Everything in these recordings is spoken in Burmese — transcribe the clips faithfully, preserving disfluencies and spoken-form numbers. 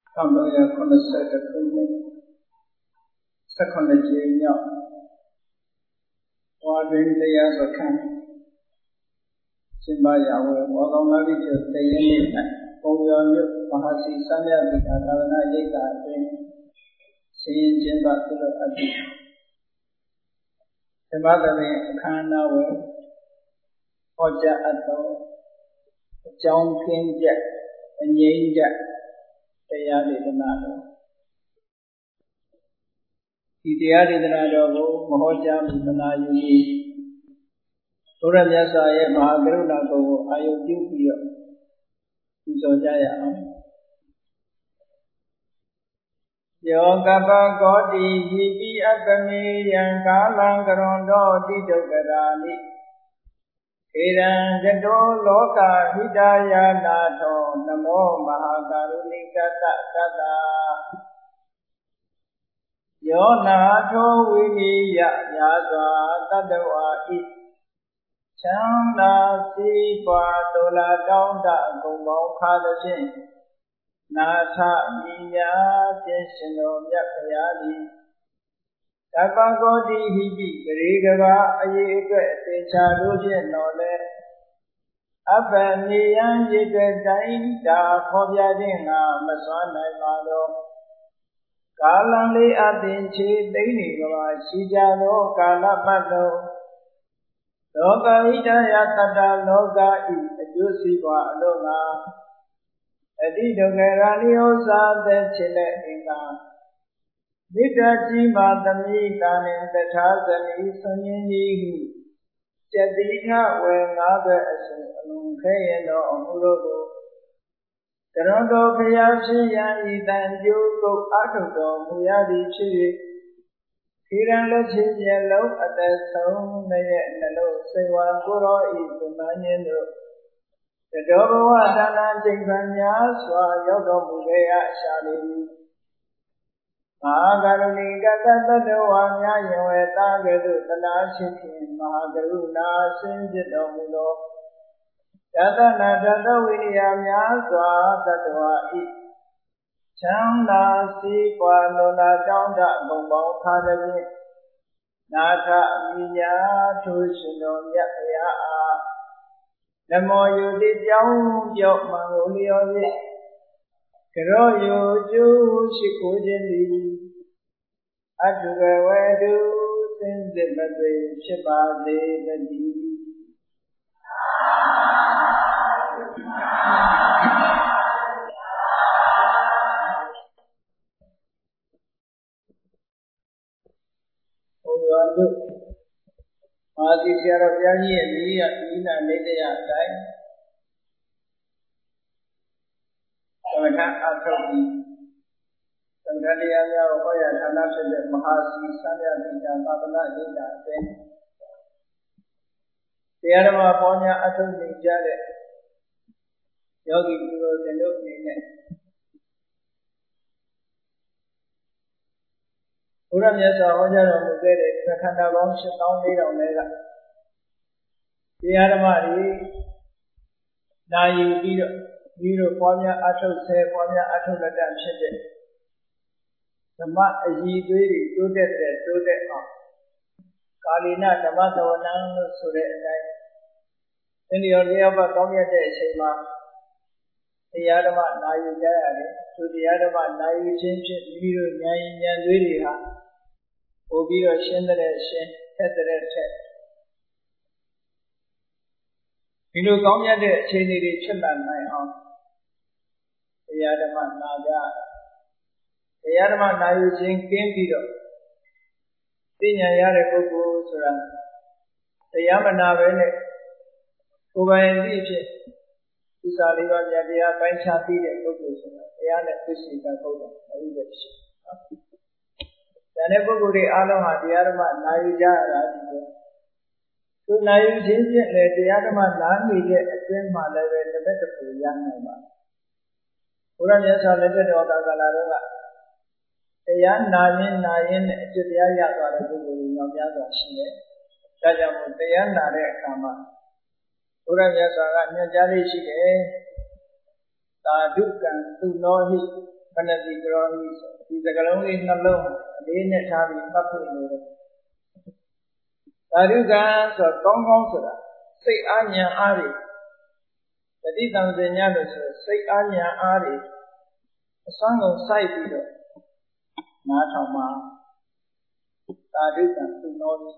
Không bao giờ con được sợ được không nhé. Sẽ không được gì nhau. Hoa bên đây là rất khăn. Xin bà giáo về hoa công nói với trường Tây Yên Niệm này. Công dân nước Mahasi Samya Vika Tavana Yeka Bên. Xin trên bà tư lực áp dụng. Thế bà ta về khăn nào về. Họ trả áp tổ. Trong thiên chất. Nhị chất.တရားဒေသနာတော်ဒီတရားဒေသနာတော်ကိုမဟောကြားမှုသနာယူပြီးဘုရားမြတ်စွာရဲ့မဟာကရုဏာကိုအာယုပြုပြီးတော့ပူဇော်ကြရအောင်ယောကပကောတိဟိပိအပ္ပမေယံကာလံကရွန်တော်တိဒုက္ခရာနိခေရံဇတောလောကဟိတယာနာထောနမောမဟာကရုဏိကတတတယောနာထောဝိနိယညာစွာတတဝါဣချမ်းသာစီးပွားတော်လာတောင်းတအကုန်ပေါင်းခါသဖြင့်နာထမိညာပြည့်ရှင်တော်မြတ်ဖရာသည်တပ္ပကောတိဟိပိဂရေကဘာအရေးအတွက်အသေးချာလို့ဖြင့်တော်လဲအပ္ပမေယံရည်တဲ့တိုင်းဒါခေါ်ပြခြင်းငါမစွမ်းနိုင်ပါတော့ကာလံလေးအတင်ချေသိနေကဘာရှိကြသောကာလပတ်တော်လောကဣဒယတတလောကဤအကျိုးစီးပွားအလို့ငါအတိဒုက္ခရာနိဩစာသက်ဖြစ်တဲ့အင်္ဂါမိတ္တကြီးမာသမိတာနှင့်တထာဇနီဆွန်ရင်ကြီးဟုကျတိထဝေငါးဘက်အစုအလုံးခဲရင်တော်အမှုတို့ကိုကရွန်တော်ဖျားဖြစ်ရန်ဤတန်ကျိုးကုတ်အထုတော်မူရသည်ဖြစ်၍ခေရန်လက်ချင်းမျက်လုံးအသက်ဆုံးနဲ့နှလုံးစိတ်ဝါကိုယ်တော်ဤဒီမင်းင်းတို့တတော်ဘဝဌာနကျင့်ခံများစွာရောက်တော်မူခဲ့ရရှာလေသည်မဟာကရုဏီကတတတဝါများယင်ဝေတာကဲ့သို့တနာရှိဖြင့်မဟာကရုဏာဆင်းဖြစ်တော်မူသောတတနာတတဝိရိယများစွာတတဝါဤချမ်းသာစီးပွားလွန်လာတောင်းတဘုံပေါင်းခါသည်ဖြင့်နာထအမိညာထိုရှင်တော်မြတ်ဖရာအားနမောယုတိကြောင်းကြောင့်မင်္ဂလျောဖြင့်ကရောယုကျိုးရှိကိုခြင်းသည်အတုကဝေတုစင်စစ်မသွေဖြစ်ပါစေတည်းဘုရားတို့မာသီဆရာတော်ဘုရားကြီးရဲ့နိယနိနာနေတရားအတိုင်းသမထအထုတ်ပြီးသမထတရားများကိုဟောရဌာနဖြစ်တဲ့မဟာစီစံရတိကသာသနာ့ဒေသအတွင်းတရားဓမ္မပေါင်းများအထုတ်နေကြတဲ့ယောဂီပုရောဇဉ်တို့အနေနဲ့ဘုရားမြတ်စွာဟောကြားတော်မူခဲ့တဲ့ခန္ဓာပေါင်းရှစ်သောင်းလေးထောင်လေးကတရားဓမ္မတွေနာယူပြီးတော့ဒီလိုပွားများအထုတ်ဆဲပွားများအထုတ်လက်တဖြစ်တဲ့ဓမ္မအည်သွေးတွေတိုးတက်တဲ့တိုးတက်အောင်ကာလီနဓမ္မသဝနံလို့ဆိုတဲ့အတိုင်းသင်္ရောလျောဘကောင်းမြတ်တဲ့အချိန်မှာတရားဓမ္မနာယူကြရတယ်သူတရားဓမ္မနာယူခြင်းဖြင့်မိမိတို့ဉာဏ်ဉာဏ်သွေးတွေဟာပို့ပြီးတော့ရှင်းတဲ့ရှင်းထက်တဲ့ထက်ဒီလိုကောင်းမြတ်တဲ့အခြေအနေတွေဖြစ်လာနိုင်အောင်တရားဓမ္မနာကြတရားဓမ္မနာယူခြင်းကင်းပြီးတော့သိဉာဏ်ရတဲ့ပုဂ္ဂိုလ်ဆိုတာတရားမနာပဲနဲ့ကိုယ်ပိုင်သိဖြစ်သစ္စာလေးပါးတရားပိုင်းခြားသိတဲ့ပုဂ္ဂိုလ်ဆိုတာတရားနဲ့သိရှိတာဟုတ်တယ်အဲဒီပဲရှိနော်။ဒါနဲ့ပုဂ္ဂိုလ်တွေအားလုံးဟာတရားဓမ္မနာယူကြရတာဒီလိုသူနာယူခြင်းဖြင့်လည်းတရားဓမ္မနားနေတဲ့အတွင်းမှာလည်းပဲတစ်သက်တစ်ခုရနိုင်ပါဘုရားမြတ်စွာလက်ထက်တော်ကာလတော်ကတရားနာရင်နာရင်နဲ့အကျင့်တရားရသွားတဲ့ပုဂ္ဂိုလ်တွေများများစွာရှိတယ်။ဒါကြောင့်မို့တရားနာတဲ့အခါမှာဘုရားမြတ်စွာကညွှန်ကြားလေးရှိတယ်။သာဓုကံသူနောဟိဗ Panati Groni, he's a Galoni alone, Lane Tavi, Papu. Taruga, so Tongon, say Anya Ari. The Didam de Nyanos, say Anya Ari. A song of Saito, Natama, Taruga, to know.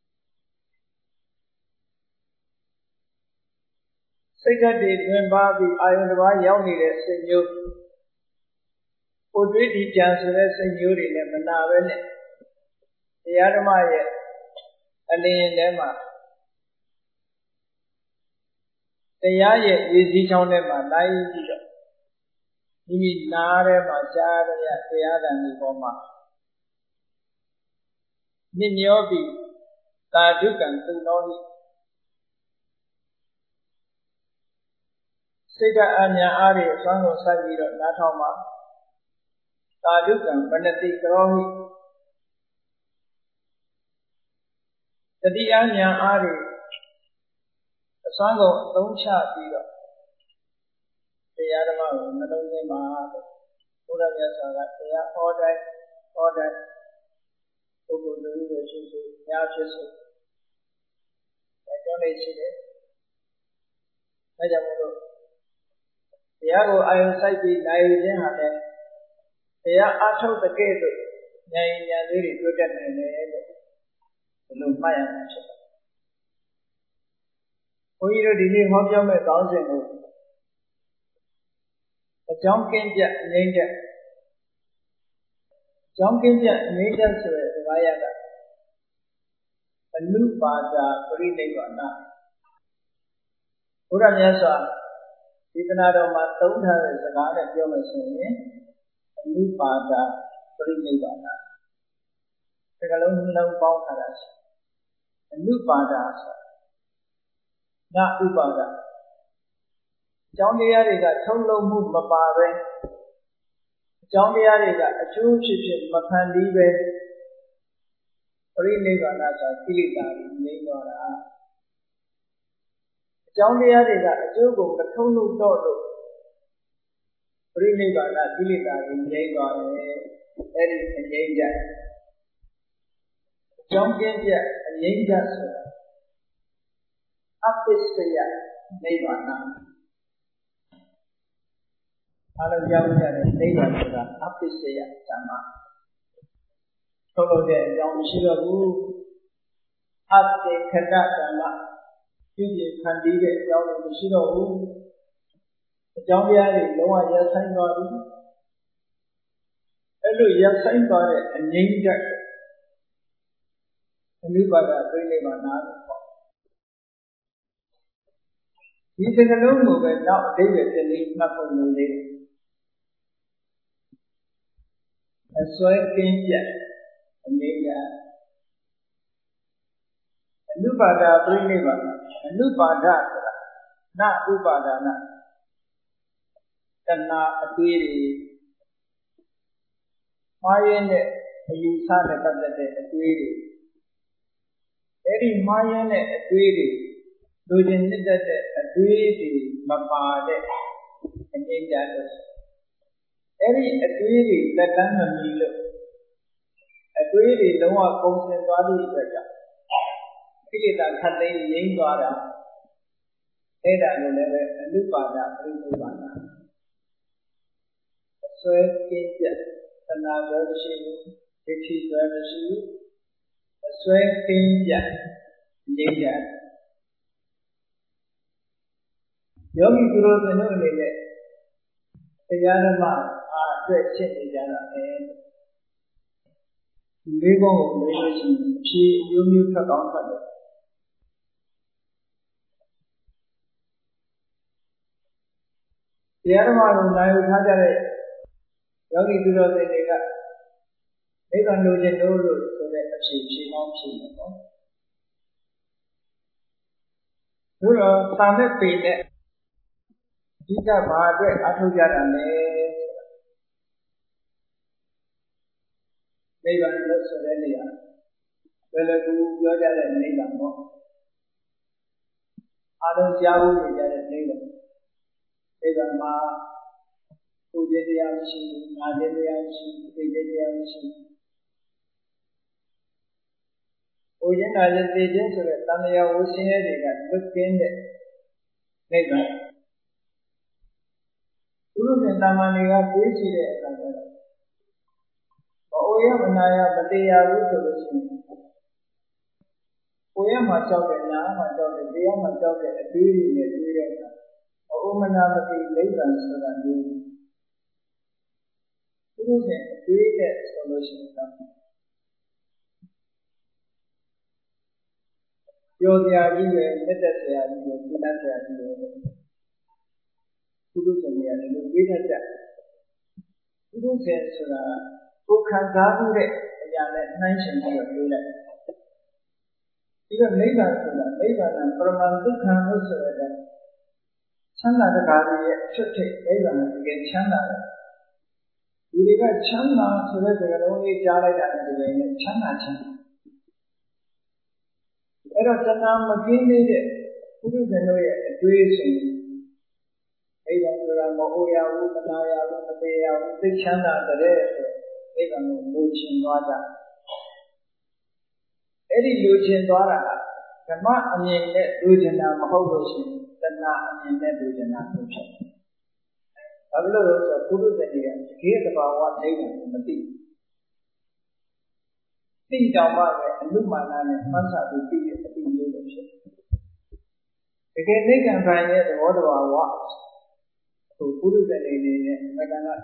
Second day, when Bobby, I on the right young leader, say you. Already chances in Yuri and Navan. The Adamaya, and the Lema. The Yaya is each on them, nine. He Nare, Machada, the other Nipoma. Ninyobi, Tadukan, to know. Sita Anya Ari, son of Saviro, Natoma. Tadukan, Panati Grohi. The Anya Ari, the son of Doncha Tiro. The Adama, Nadonema, Buddha Yasara, they are all that, all that. Ogo the Russians, Yachis. I don't see it. Najamu. The Yago Iron Sati, Naijan had it. They are out of the gate. Naya really good at the Lumaya. We already have your thousand. The Jonkin Jet named Jonkin Jet made us the Vayaga. A new Baja, Puri Negana. Uramyasa. Even out of my thought, has a god at your machine, a new Pada, Prinigana. The Galon no Bonkaras, a new Pada, not Upada. John the Ariga, Tolo Move Mapare, John the Ariga, a Jew chicken, Mapandive, Prinigana, Filita, Nigana. John the Adiga, a joke, the Tonu Dodo. Prinigana, Filita, in Jaga, Eddie and Jaja. John Jaja, and Jaja, up this day, Navana. Alan Jaja, Navana, up this day, Sama. Follow the young Shilabu, up the Kadaka. You can leave it down in the Shiro. The John Yari, no one yet signed on it. Hello, yes, signed on it, and named that. And you got a really banana. He's in a long movement now, David, and he's not on the day. And so I came yet, and named that. Nupada Prineva, Nupada, not Upadana, and not a beauty. Mayan, you saw the Kandate, a beauty. Very Mayan, a beauty. Losing that a beauty, Mapade, and in that. Very a beauty, let them look. A beauty, no one comes in body better. Filita Kate Yingara, Ada Neve, and Lupada, Rinubana. A sweat kinja, another she, which is where she, a sweat kinja, Ninja. Yogi Guru the Nune, the Yanama are stretching each other. Live she, you knew her comfort. The other one I would have a yogi to the Nega. They can do the no road so that she won't see them. You know, some have been there. These are Margaret, Atujan, they were not so ready. Well, I do your dad and Nega more. I don't Yahoo with that neighbor. They were Ma, who ခြင်းတရားမရှိဘူးနာခြင်းတရားမရှိဘူးသိခြင်းတရားမရှိဘူးပူခြင်းနာခြင်းသိခြင်းဆိုတဲ့တဏှာဝဆင်းရဲတွေကလွတ်ကင်းတဲ့နိဗ္ဗာန်ဘုရုရှင်တမန်တွေကသိရှိတဲ့အခါကျတော့ဘအိုရမနာရမတရားဘူးဆိုလို့ရှိရင်ကိုယ်ရမှာကြောက်တယ်ညာမှာကြောက်တယ်တရားမှာကြောက်တဲ့အတွေးတွေနဲ့တွေးတဲ့အခါဘအိုမနာမသိနိဗ္ဗာန်ဆိုတာမျိုးဘုရုရှင်အတွေးနဲ့ဆိုလို့ရှိရင်တော့ပြောစရာကြီးပဲလက်သက်စရာကြီးပဲပြတ်စရာကြီးပဲဘုရုရှင်တွေကလည်းတွေးတတ်ကြဘုရုရှင်ဆိုတာကိုခံစားမှုတဲ့အရာနဲ့နှိုင်းယှဉ်ပြီးတော့တွေးလိုက်ပြီးတော့နိဗ္ဗာန်ဆိုတာနိဗ္ဗာန်ကပရမဒုက္ခလို့ဆိုရတဲ့ချမ်းသာတကားရဲ့အဖြစ်ဖြစ်နိဗ္ဗာန်ကတကယ်ချမ်းသာတယ်ဒီတွေကချမ်းသာဆိုတဲ့စကားလုံးလေးကြားလိုက်တာနဲ့တကယ်နဲ့ချမ်းသာခြင်းအဲ့တော့တဏှာမကင်းသေးတဲ့ပုရိသေတို့ရဲ့အတွေ့အကြုံနိဗ္ဗာန်ဆိုတာမဟုတ်ရဘူးမနာရဘူးမသေးရဘူးသိချမ်းသာတဲ့ဆိုနိဗ္ဗာန်ကိုလိုချင်သွားတာအဲ့ဒီလိုချင်သွားတာကဓမ္မအမြင်နဲ့လိုချင်တာမဟုတ်လို့ရှိရင်တဏှာအမြင်နဲ့လိုချင်တာဖြစ်ဖြစ်။ဘာလို့လဲဆိုတော့ပုရိသေတွေကတကယ်တဘာဝနိဗ္ဗာန်ကိုမသိဘူး။သိတောင်မှပဲအနုမာနနဲ့မှတ်စာပြီးသိတဲ့အသိမျိုးလိုဖြစ်တယ်။တကယ်နိဗ္ဗာန်ပိုင်းရဲ့သဘောတဘာဝဟိုပုရိသေတွေနဲ့မကနာ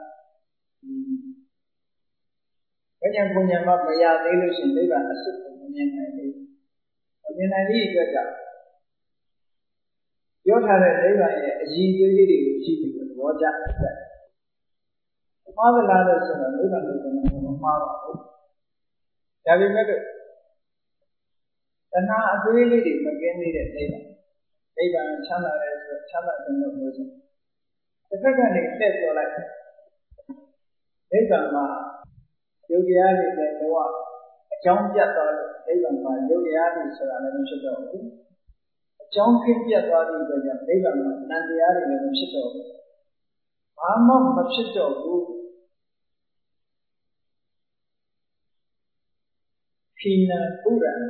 ဘယ်ညာပုံညာမှမရသေးလို့ရှိရင်နိဗ္ဗာန်အစစ်ကိုမမြင်နိုင်ဘူး။မမြင်နိုင်တဲ့အတွက်ကြောင့်ပြောထားတဲ့နိဗ္ဗာန်ရဲ့အရည်အသွေးလေးတွေကိုကြည့်ပြီးသဘောကျတယ်။မှားသလားလို့ဆိုတော့နိဗ္ဗာန်ကိုကျွန်တော်မမှားပါဘူး။ဒါပေမဲ့တဏှာအသွေးလေးတွေမကင်းသေးတဲ့နိဗ္ဗာန်နိဗ္ဗာန်ချမ်းသာတယ်ဆိုချမ်းသာတယ်လို့ပြောချင်တစ်ဖက်ကနေတက်ပြောလိုက်နိဗ္ဗာန်မှာယုတ်တရားတွေလည်းတော့အကြောင်းပြတ်သွားလို့နိဗ္ဗာန်မှာယုတ်တရားတွေဆိုတာလည်းမဖြစ်တော့ဘူးအကြောင်းဖြစ်ပြတ်သွားတဲ့အတွက်ကြောင့်နိဗ္ဗာန်မှာနံတရားတွေလည်းမဖြစ်တော့ဘူးဘာမှမဖြစ်တော့ဘူးခိနပုရံ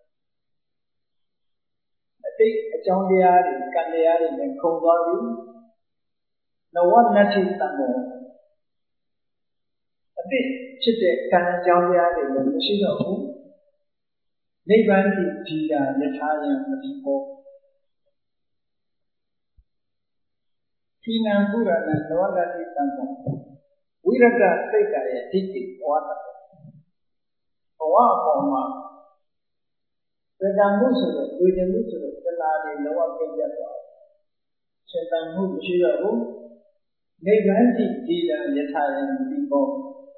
အတိတ်အကြောင်းတရားတွေကံတရားတွေနဲ့ခုံသွားပြီနဝနတ္ထိတံမောအတိတ်ဖြစ်တဲ့ကံအကြောင်းတရားတွေလည်းမရှိတော့ဘူးနိဗ္ဗာန်တိဒီတာယထာယံမတိဘောခိနံပုရဏနဝနတ္ထိတံမောဝိရဒစိတ်တာရဲ့ဒိဋ္ဌိဘဝတဘဝအပေါ်မှာသက္ကံမှုဆိုတဲ့ဝိဉ္ဇမှုဆိုတဲ့သနာတွေလောကပြည့်ပြတ်သွားစေတံမှုမရှိတော့ဘူးနိဗ္ဗာန်တိဒီတာယထာယံမတိဘော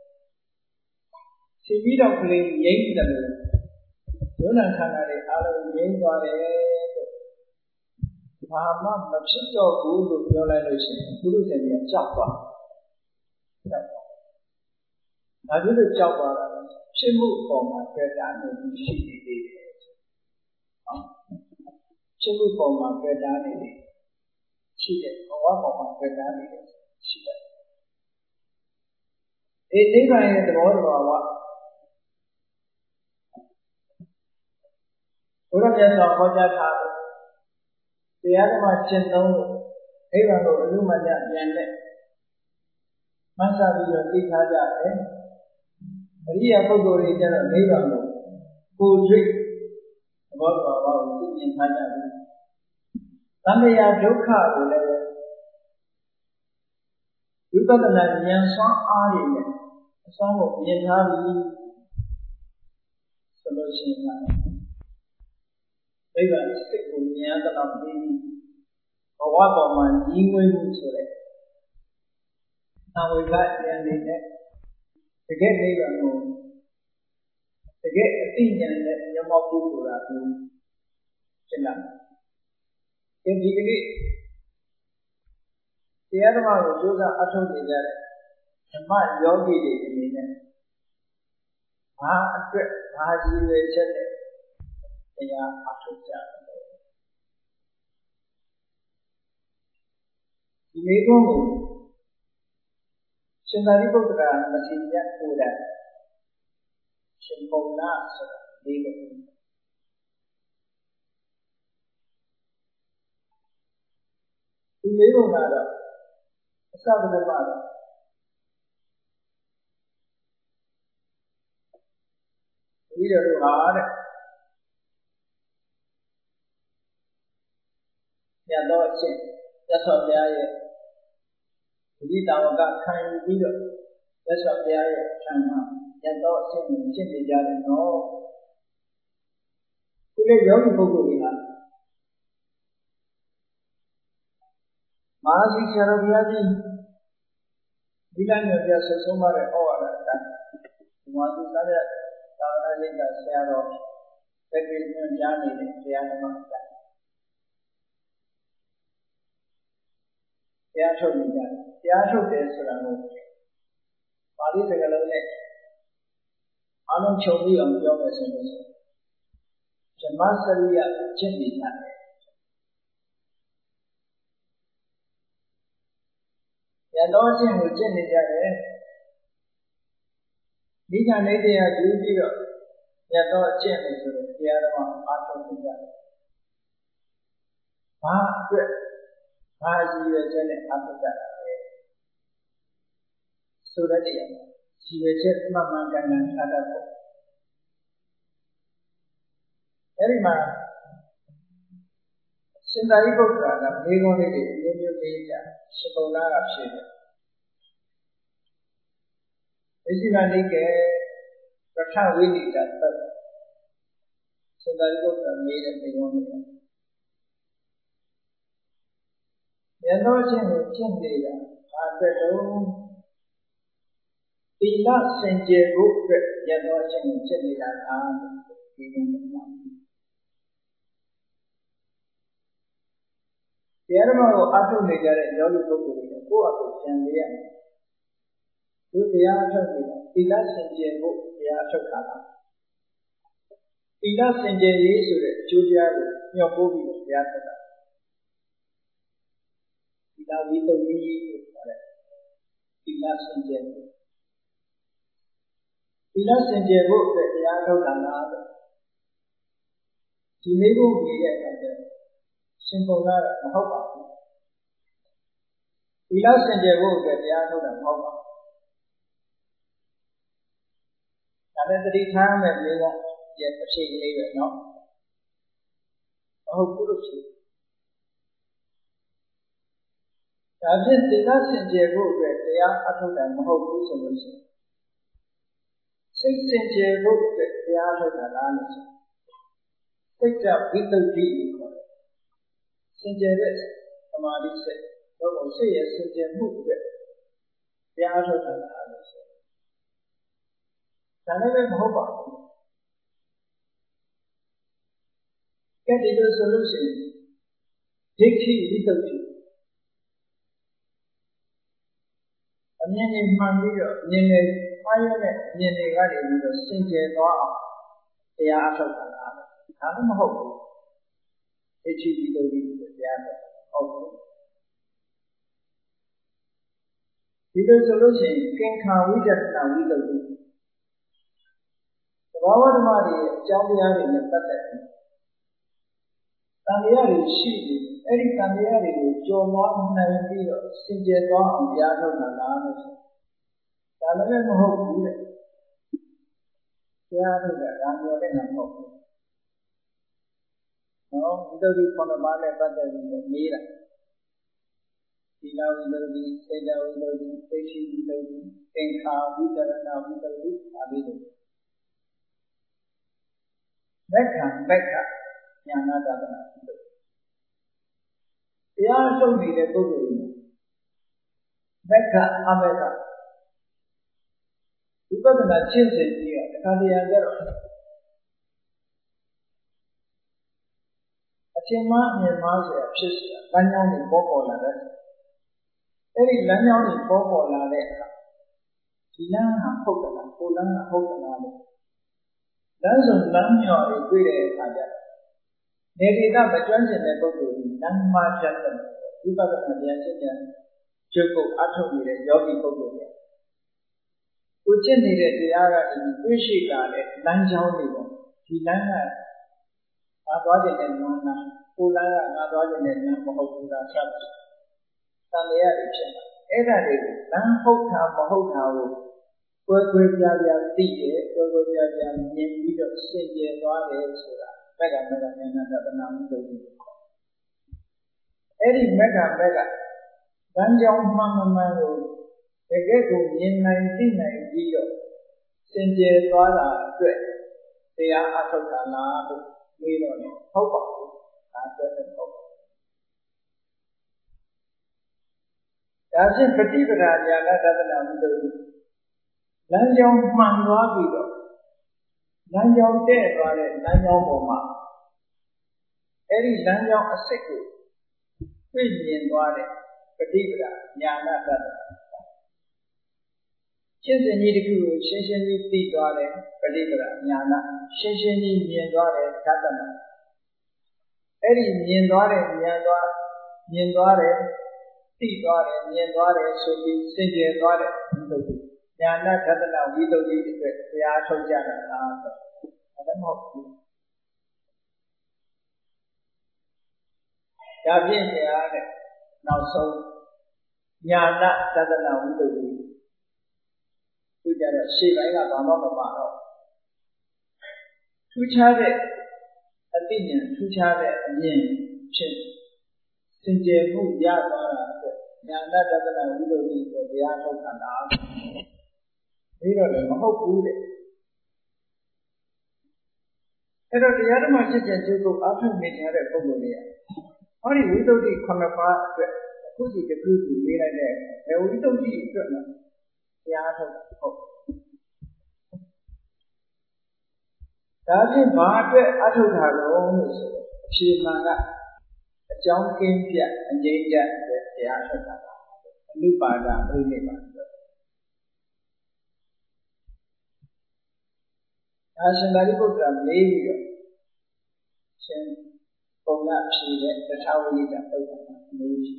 ခြေပြီးတော့ကလေးငြိမ့်တယ်လို့ဒုက္ခခန္ဓာတွေအားလုံးငြိမ့်သွားတယ်လို့ဘာမှမဖြစ်တော့ဘူးလို့ပြောလိုက်လို့ရှိရင်ပုရုသေတွေကကြောက်သွားကြောက်သွားဒါဖြစ်လို့ကြောက်သွားတာဖြစ်မှုပုံမှာပြတာနေပြီးရှိနေသေးတယ်ဟုတ်ဖြစ်မှုပုံမှာပြတာနေတယ်ရှိတယ်ဘဝပုံမှာပြတာနေတယ်ရှိတယ်ဒီနိဗ္ဗာန်ရဲ့သဘောတဘာဝဘုရားမြတ်စွာဟောကြားထားတယ်တရားဓမ္မကျင့်သုံးလို့နိဗ္ဗာန်ကိုအနုမတ္တပြန်တဲ့မှတ်စားပြီးတော့သိထားကြတယ်အရိယာပုဂ္ဂိုလ်တွေကျတော့နိဗ္ဗာန်ကိုကိုယ်တွေ့သဘောတဘာဝကိုသိမြင်ထားကြတယ်သံဃာဒုက္ခကိုလည်းဝိပဿနာဉာဏ်စွမ်းအားတွေနဲ့အစွမ်းကိုမြင်ထားပြီးဆိုလို့ရှိရင်နိဗ္ဗာန်စိတ်ကိုမြင်ရတော့ပြီးဘဝပေါ်မှာညီငွေမှုဆိုတဲ့သံဝေကဉာဏ်တွေနဲ့တကယ်နိဗ္ဗာန်ကိုတကယ်အသိဉာဏ်နဲ့မျက်မှောက်ပြုလို့လာပြီးဖြစ်လာတယ်ဒီကနေ့တရားဓမ္မကိုကြိုးစားအထောက်နေကြတဲ့ဓမ္မယောဂီတွေအနေနဲ့ဘာအတွက်ဘာရည်ရွယ်ချက်နဲ့တရားအထောက်ကြတယ်ဒီမိကုံးကိုရှင်သာရိပုတ္တရာမထေရကိုယ်တိုင်ရှင်ပုံနာဆိုတာလေးပဲဒီလေးပုံကတော့အစပထမတော့ဒီလိုတို့ဟာတဲ့ညတော့အချင်းရသော်ဘုရားရဲ့ဒီတာဝကခံယူပြီးတော့ရသော်ဘုရားရဲ့ဌာနညတော့အချင်းကိုရှင်းပြကြတယ်နော်ဒီလိုယောဂီပုဂ္ဂိုလ်တွေဟာမဟာစီဆရာတော်ဘုရားကြီးဒီကနေ့ပြဆွဆုံးမတဲ့ဩဝါဒအတိုင်းဒီမှာသူစားတဲ့သာသနာ့ရေးကဆရာတော်တကယ်ညွှန်ကြားနေတဲ့တရားဓမ္မအတိုင်းတရားထုတ်နေကြတယ်တရားထုတ်တယ်ဆိုတာကိုပါဠိစကားလုံးနဲ့အလုံးချုပ်ပြီးအောင်ပြောမယ်ဆိုလို့ရှိရင်ဓမ္မစရိယကျင့်နေကြတယ်ရတော့ချင်းကိုကျင့်နေကြတယ်ဒီကနေ့တရားယူပြီးတော့ရတော့ကျင့်နေဆိုတော့တရားတော်အားထုတ်နေကြတယ်ဘာအတွက်ဘာရည်ရွယ်ချက်နဲ့အားထုတ်ကြတာလဲဆိုတဲ့တရားရည်ရွယ်ချက်မှန်မှန်ကန်ကန်ထားတတ်ဖို့အဲဒီမှာရှင်သာရိပုတ္တရာကမေးခွန်းလေးတွေမျိုးမျိုးမေးကြရှင်ပုံနာကဖြေတယ်ဒီစီမနိကေပဋ္ဌဝိနိကသတ်ရှင်သာရိပုတ္တရာမေးတဲ့မေးခွန်းလေးရသောချင်းကိုကျင့်နေတာဘာအတွက်လုံးသီလစင်ကြယ်ဖို့အတွက်ရသောချင်းကိုကျင့်နေတာဟာဒီလိုမျိုးတရားဓမ္မကိုအထုတ်နေကြတဲ့ယောဂီပုဂ္ဂိုလ်တွေကိုယ့်အကိုပြန်လေရတယ်။ဒီတရားအထုတ်နေတာသီလစင်ကြယ်ဖို့တရားအထုတ်တာပါ။သီလစင်ကြယ်ရေးဆိုတဲ့အကျိုးတရားကိုညှော်ပို့ပြီးတရားထုတ်တာ။သီလဝိသုဒ္ဓိလို့ခေါ်တဲ့သီလစင်ကြယ်ဖို့သီလစင်ကြယ်ဖို့အတွက်တရားထုတ်တာလားဒီလေးခုပြည့်တဲ့အခါကျတော့ရှင်ပုံနာမဟုတ်ပါဘူးဒီလောက်စင်ကြယ်ဖို့အတွက်တရားထုတ်တာမဟုတ်ပါဘူးဒါနဲ့တတိထားမဲ့လေးကရဲ့အဖြစ်လေးပဲเนาะမဟုတ်ဘူးလို့ရှိဒါဖြင့်ဒီလောက်စင်ကြယ်ဖို့အတွက်တရားအထုတ်တာမဟုတ်ဘူးဆိုလို့ရှိရင်စိတ်စင်ကြယ်ဖို့အတွက်တရားထုတ်တာလားလို့ဆိုစိတ်ကဝိတ္တုတိကိုခေါ်တယ်စင်ကြယ်တဲ့သမာဓိစိတ်တော့စိတ်ရဲ့စင်ကြယ်မှုအတွက်တရားထုတ်တာလားလို့ဆိုဒါလည်းပဲမဟုတ်ပါဘူးကဲဒီလိုဆိုလို့ရှိရင်ဒိဋ္ဌိဝိတ္တုတိအမြင်နဲ့မှန်ပြီးတော့မြင်နဲ့မှားရတဲ့အမြင်တွေကနေပြီးတော့စင်ကြယ်သွားအောင်တရားအထုတ်တာလားဒါလည်းမဟုတ်ဘူးဒိဋ္ဌိဝိတ္တုတိတရားထုတ်ဟုတ်ဘူးဒီလိုဆိုလို့ရှိရင်ကင်္ခာဝိဒသနာဝိတ္တုတိသဘာဝဓမ္မတွေရဲ့အကြောင်းတရားတွေနဲ့ပတ်သက်ပြီးတန်တရားတွေရှိတယ်အဲ့ဒီတန်တရားတွေကိုကြော်မွားနိုင်ပြီးတော့စင်ကြယ်သွားအောင်ကြားထုတ်တာလားလို့ဆိုဒါလည်းမဟုတ်ဘူးတဲ့ကြားထုတ်တာဒါမျိုးလည်းမဟုတ်ဘူးနော်ဝိတ္တုတိခုနှစ်ပါးနဲ့ပတ်သက်ပြီးမေးတာသီလဝိတ္တုတိစေတဝိတ္တုတိသိရှိဝိတ္တုတိသင်္ခါဝိတရဏဝိတ္တုတိဒါလေးတွေမက္ခမက္ခဉာဏတဒနာဝိတ္တုတရားထုတ်နေတဲ့ပုဂ္ဂိုလ်တွေမက္ခအမက္ခဝိပဿနာရှင်းစဉ်ကြီးကအခါတရားကြတော့အချင်းမအမြင်မှားเสียဖြစ်เสียလမ်းကြောင်းတွေပေါ်ပေါ်လာတဲ့အဲ့ဒီလမ်းကြောင်းတွေပေါ်ပေါ်လာတဲ့အခါဒီလမ်းဟာဟုတ်တယ်လားကိုလမ်းကဟုတ်တယ်လားလို့လမ်းစုံလမ်းမြော်တွေတွေ့တဲ့အခါကျနေဒေသမကျွမ်းကျင်တဲ့ပုဂ္ဂိုလ်ကြီးလမ်းမှားပြတ်တယ်ဝိပဿနာတရားရှင်းပြန်ကျွတ်ကိုအထုတ်နေတဲ့ယောဂီပုဂ္ဂိုလ်တွေကိုကျင့်နေတဲ့တရားကနေတွေးရှိတာလေလမ်းကြောင်းတွေပေါ့ဒီလမ်းကငါသွားခြင်းနဲ့လမ်းလားကိုလမ်းကငါသွားခြင်းနဲ့လမ်းမဟုတ်ဘူးလားဆက်တန်လျာတွေဖြစ်လာအဲ့ဒါတွေကိုလမ်းဟုတ်တာမဟုတ်တာကိုကွဲကွဲပြားပြားသိတယ်ကွဲကွဲပြားပြားမြင်ပြီးတော့ရှင်းပြသွားတယ်ဆိုတာမက္ကမက္ကဉာဏတပနာမှုလို့ခေါ်အဲ့ဒီမက္ကမက္ကလမ်းကြောင်းမှန်မှန်ကိုတကယ်ကိုမြင်နိုင်သိနိုင်ပြီးတော့ရှင်းပြသွားတာအတွက်တရားအထုတ်တာလားလို့မေးတော့လေဟုတ်ပါဘူးဒါအတွက်ဟုတ်ပါဒါဖြင့်ပฏิပဒါဉာဏတပနာမှုလို့လမ်းကြောင်းမှန်သွားပြီးတော့လမ်းကြောင်းတဲ့သွားတဲ့လမ်းကြောင်းပေါ်မှာအဲ့ဒီလမ်းကြောင်းအစစ်ကိုသိမြင်သွားတဲ့ပฏิပဒါဉာဏတပနာရှင်းစင်ကြီးတစ်ခုကိုရှင်းရှင်းကြီးသိသွားတယ်ပฏิပဒါဉာဏရှင်းရှင်းကြီးမြင်သွားတယ်သတ္တနာအဲ့ဒီမြင်သွားတယ်ဉာဏ်သွားမြင်သွားတယ်သိသွားတယ်မြင်သွားတယ်ဆိုပြီးစင်ကြယ်သွားတယ်လို့ဉာဏသတ္တနာဝိသုဒ္ဓိအတွက်တရားထုတ်ကြတာလားဆိုတော့မဟုတ်ဘူးဒါဖြင့်တရားနဲ့နောက်ဆုံးဉာဏသတ္တနာဝိသုဒ္ဓိသူကြတော့ရှေ့ပိုင်းကဘာမှမပါတော့ထူးခြားတဲ့အသိဉာဏ်ထူးခြားတဲ့အမြင်ဖြင့်စင်ကြယ်မှုရသွားတာအတွက်ဉာဏတတ္တနာဝိသုဒ္ဓိကိုတရားထုတ်တာလားပြီးတော့လည်းမဟုတ်ဘူးတဲ့အဲ့တော့တရားဓမ္မဖြစ်တဲ့ကျုပ်ကိုအားထုတ်နေကြတဲ့ပုဂ္ဂိုလ်တွေကဟောဒီဝိသုဒ္ဓိခုနှစ်ပါးအတွက်အခုစီတစ်ခုစီလေးလိုက်တဲ့ဘယ်ဝိသုဒ္ဓိအတွက်လဲတရားထုတ်တာဟုတ်ဒါဖြင့်ဘာအတွက်အထုတ်တာလဲလို့ဆိုတော့အဖြေမှန်ကအကြောင်းကင်းပြအငြိမ့်တဲ့အတွက်တရားထုတ်တာပါအနုပါဒပြိနိဗ္ဗာန်ဆိုဒါရှင်သာရိပုတ္တရာမေးပြီးတော့ရှင်ပုံကဖြေတဲ့တထာဝိကပုဒ်ကအမေးဖြေ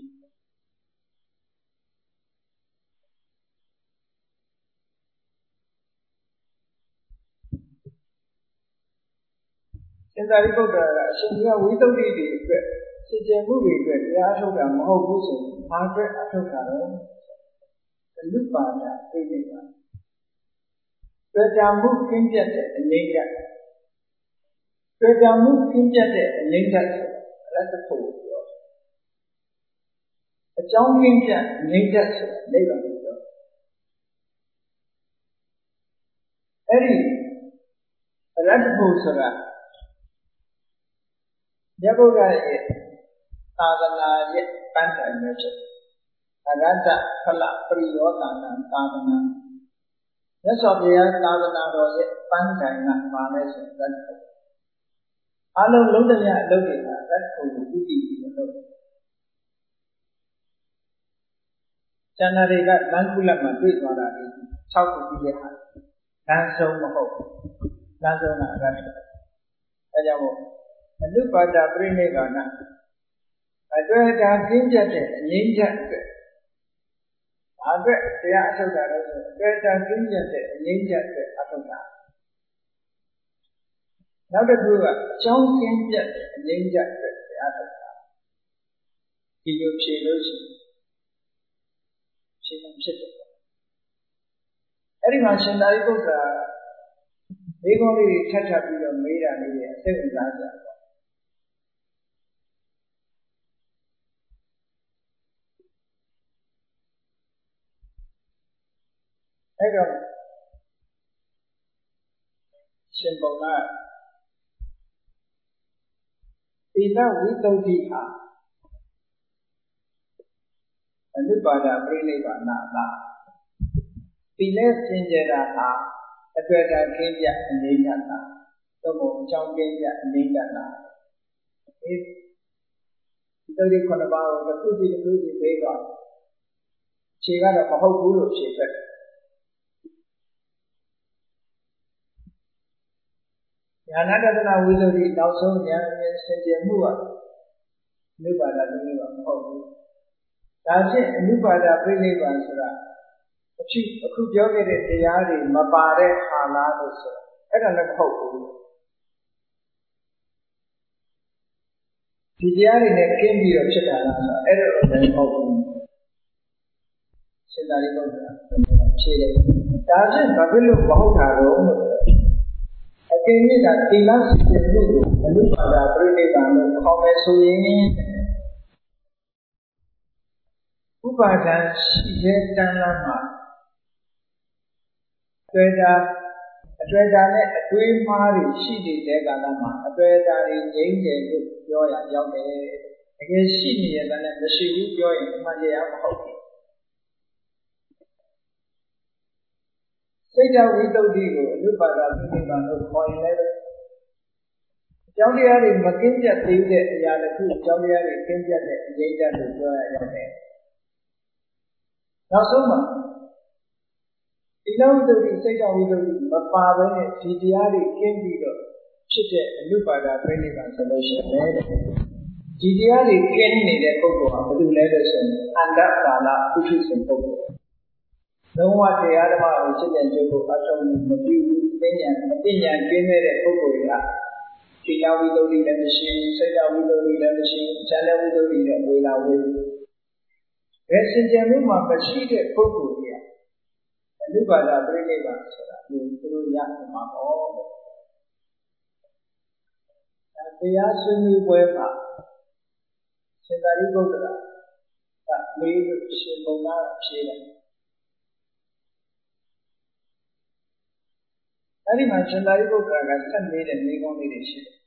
ရှင်သာရိပုတ္တရာကအရှင်ကဝိသုဒ္ဓိတွေအတွက်စင်ကြယ်မှုတွေအတွက်တရားထုတ်တာမဟုတ်ဘူးဆိုရင်ဘာအတွက်အထုတ်တာလဲအနုပါဒပြိနိဗ္ဗာန်တွေ့ကြမှုကင်းပြတ်တဲ့အငြိမ့်တဲ့တွေ့ကြမှုကင်းပြတ်တဲ့အငြိမ့်တဲ့အရတ္တဖို့ပြောအကြောင်းကင်းပြတ်အငြိမ့်တဲ့ဆိုနိဗ္ဗာန်ကိုပြောအဲ့ဒီအရတ္တဖို့ဆိုတာမြတ်ဗုဒ္ဓရဲ့သာသနာရဲ့ပန်းတိုင်ပဲဖြစ်အရတ္တဖလပရိယောသနာသာသနာမြတ်စွာဘုရားသာသနာတော်ရဲ့ပန်းတိုင်ကပါလဲဆိုရတ္တအလုံးလုံးတဲ့မြတ်အလုပ်တွေကရတ္တကိုဥတည်ပြီးလုပ်ကျန်တာတွေကလမ်းကုလတ်မှာတွေ့သွားတာဒီ၆ခုပြီးတဲ့ဟာလမ်းဆုံးမဟုတ်ဘူးလမ်းဆုံးကအရတ္တအဲကြောင့်မို့အနုပါဒပြိနိဗ္ဗာန်အတွေ့အကြုံကင်းပြတ်တဲ့အငြိမ့်ချက်အတွက်ဘာအတွက်တရားအထုတ်တာလဲဆိုအတွေ့အကြုံကင်းပြတ်တဲ့အငြိမ့်ချက်အတွက်အထုတ်တာနောက်တစ်ခုကအကြောင်းကင်းပြတ်တဲ့အငြိမ့်ချက်အတွက်တရားထုတ်တာဒီလိုဖြေလို့ရှိရင်ဖြေမှဖြစ်တယ်အဲ့ဒီမှာရှင်သာရိပုတ္တရာဒီကောင်းလေးတွေထပ်ထပ်ပြီးတော့မေးတာလေးတွေအစိတ်ဝင်စားကြတယ်အဲ့တော့ရှင်ဘုံကသီလဝိသုဒ္ဓိဟာအနုပါဒပြိနိဗ္ဗာန်လားသီလစင်ကြယ်တာဟာအတွေ့အကြုံကင်းပြအငြိမ့်တာလားသို့မဟုတ်အကြောင်းကင်းပြအငြိမ့်တာလားဒီသုဒ္ဓိခုနှစ်ပါးကိုတစ်ခုစီတစ်ခုစီသိသွားခြေကတော့မဟုတ်ဘူးလို့ဖြေထွက်ဉာဏတတ္တနာဝိသုဒ္ဓိနောက်ဆုံးဉာဏ်နဲ့စင်ကြယ်မှုကအနုပါဒပြိနိဗ္ဗာန်မဟုတ်ဘူးဒါဖြင့်အနုပါဒပြိနိဗ္ဗာန်ဆိုတာပဖြစ်အခုပြောခဲ့တဲ့တရားတွေမပါတဲ့ဟာလားလို့ဆိုအဲ့ဒါလည်းမဟုတ်ဘူးဒီတရားတွေနဲ့ကင်းပြီးတော့ဖြစ်တာလားဆိုအဲ့ဒါလည်းမဟုတ်ဘူးစဉ်းစားရဖို့ဖြေတယ်ဒါဖြင့်ဘာဖြစ်လို့မဟုတ်တာတော့အကယ်၍သာသီလစိတ်မှုကိုအနုပါဒပြိဋိဘံလို့ခေါ်မယ်ဆိုရင်ဥပါဒံရှိတဲ့တဏ္ဍာမှာတွေ့တာအတွေ့အတာနဲ့အတွေးမှားတွေရှိနေတဲ့ကာလမှာအတွေ့အတာတွေငြိမ့်တယ်လို့ပြောရရောက်တယ်တကယ်ရှိနေရတဲ့နဲ့မရှိဘူးပြောရင်အမှန်တရားမဟုတ်ဘူးစိတ်ဓာတ်ဝိတ္တုကိုအနုပါဒပြိဋိဘံလို့ခေါ်ရင်လည်းအကြောင်းတရားတွေမကင်းပြတ်သေးတဲ့အရာတစ်ခုအကြောင်းတရားတွေကင်းပြတ်တဲ့အငြိမ့်တတ်လို့ပြောရရောက်တယ်နောက်ဆုံးမှာဒီလိုဝိတ္တုစိတ်ဓာတ်ဝိတ္တုမပါဘဲနဲ့ဒီတရားတွေကင်းပြီးတော့ဖြစ်တဲ့အနုပါဒပြိဋိဘံဆိုလို့ရှိရင်ဒီတရားတွေကင်းနေတဲ့ပုဂ္ဂိုလ်ဟာဘယ်လိုလဲလို့ဆိုရင်အန္တကာလပုထုဇဉ်ပုဂ္ဂိုလ်လုံးဝတရားဓမ္မကိုစိတ်ကြံကြိုးကိုအထုံးမပြုဘူးပညာမပညာကျင်းတဲ့ပုဂ္ဂိုလ်တွေကဒီလာဝိတ္တုလည်းမရှိဘူးစိတ်ဓာတ်ဝိတ္တုလည်းမရှိဘူးဉာဏ်ဝိတ္တုလည်းဝေလာဝေဘယ်စင်ကြံမှုမှမရှိတဲ့ပုဂ္ဂိုလ်တွေကအနုပါဒပြိဋိဘံဆိုတာဒီသူတို့ရမှာပေါ့တရားဆွေးနွေးပွဲမှာရှင်သာရိပုတ္တရာကမေးလို့ရှင်ဘုံသားဖြေတယ်အဲ့ဒီမှာရှင်သာရိပုတ္တရာကဆက်နေတဲ့မိဂုံးလေးတွေရှိတယ်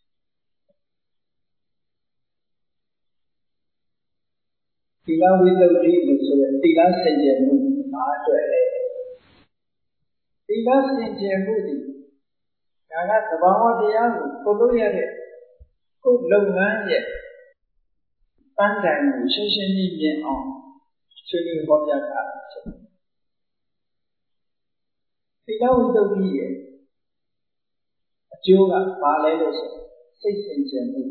သီလဝိတ္တုလို့ဆိုရင်သီလစင်ကြယ်မှုမှာအတွက်လေသီလစင်ကြယ်မှုဒီဒါကသဘာဝတရားကိုကိုလို့ရတဲ့ကိုလုပ်ငန်းရဲ့ပန်းတိုင်ကိုရှင်းရှင်းကြီးမြင်အောင်ဆွေးနွေးဟောပြတာဖြစ်သီလဝိတ္တုရဲ့အကျိုးကဘာလဲလို့ဆိုစိတ်စင်ကြယ်မှု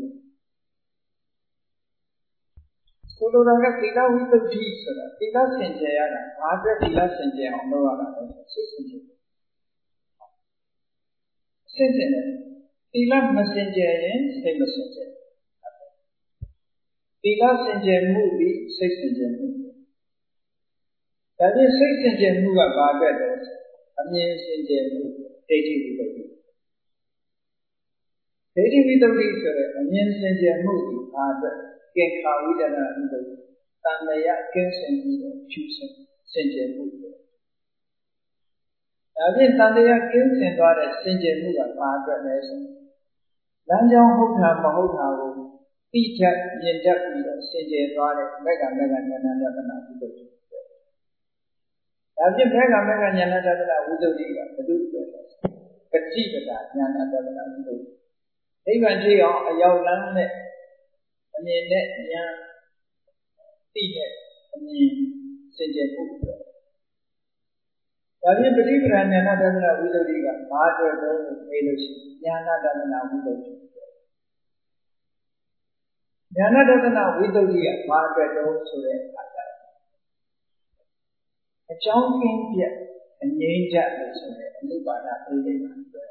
ကိုလိုတာကသီလဝိတ္တုဆိုတာသီလစင်ကြယ်ရတာဘာအတွက်သီလစင်ကြယ်အောင်လုပ်ရတာလဲစိတ်စင်ကြယ်စိတ်စင်ကြယ်သီလမစင်ကြယ်ရင်စိတ်မစင်ကြယ်သီလစင်ကြယ်မှုပြီးစိတ်စင်ကြယ်မှုဒါဖြင့်စိတ်စင်ကြယ်မှုကဘာအတွက်လဲအမြင်စင်ကြယ်မှုဒိဋ္ဌိဝိတ္တုဒိဋ္ဌိဝိတ္တုဆိုတဲ့အမြင်စင်ကြယ်မှုဒီဘာအတွက်ကေခာဝိဒနာဝိတ္တုတဏှာကင်းစင်ပြီးတော့ဖြူစင်စင်ကြယ်မှုဒါဖြင့်တဏှာကင်းစင်သွားတဲ့စင်ကြယ်မှုကဘာအတွက်လဲဆိုလမ်းကြောင်းဟုတ်တာမဟုတ်တာကိုသိချက်မြင်တတ်ပြီးတော့စင်ကြယ်သွားတဲ့မေဃမေဃဉာဏတတနာဝိတ္တုဒါဖြင့်မေဃမေဃဉာဏတတနာဝိတ္တုကဘယ်သူအတွက်လဲပฏิပဒါဉာဏတတနာဝိတ္တုနိဗ္ဗာန်ကြည့်အောင်အရောက်လမ်းနဲ့အမြင်နဲ့ဉာဏ်သိတဲ့အမြင်စင်ကြယ်မှုပဲဒါဖြင့်ပฏิပဒါဉာဏတတနာဝိတ္တုကဘာအတွက်လဲလို့မေးလို့ရှိရင်ဉာဏတတနာဝိတ္တုဉာဏတတနာဝိတ္တုကဘာအတွက်လဲဆိုတဲ့အခါကျအကြောင်းကင်းပြအငြိမ့်ကြလို့ဆိုတဲ့အနုပါဒပြိဋိဘံပဲ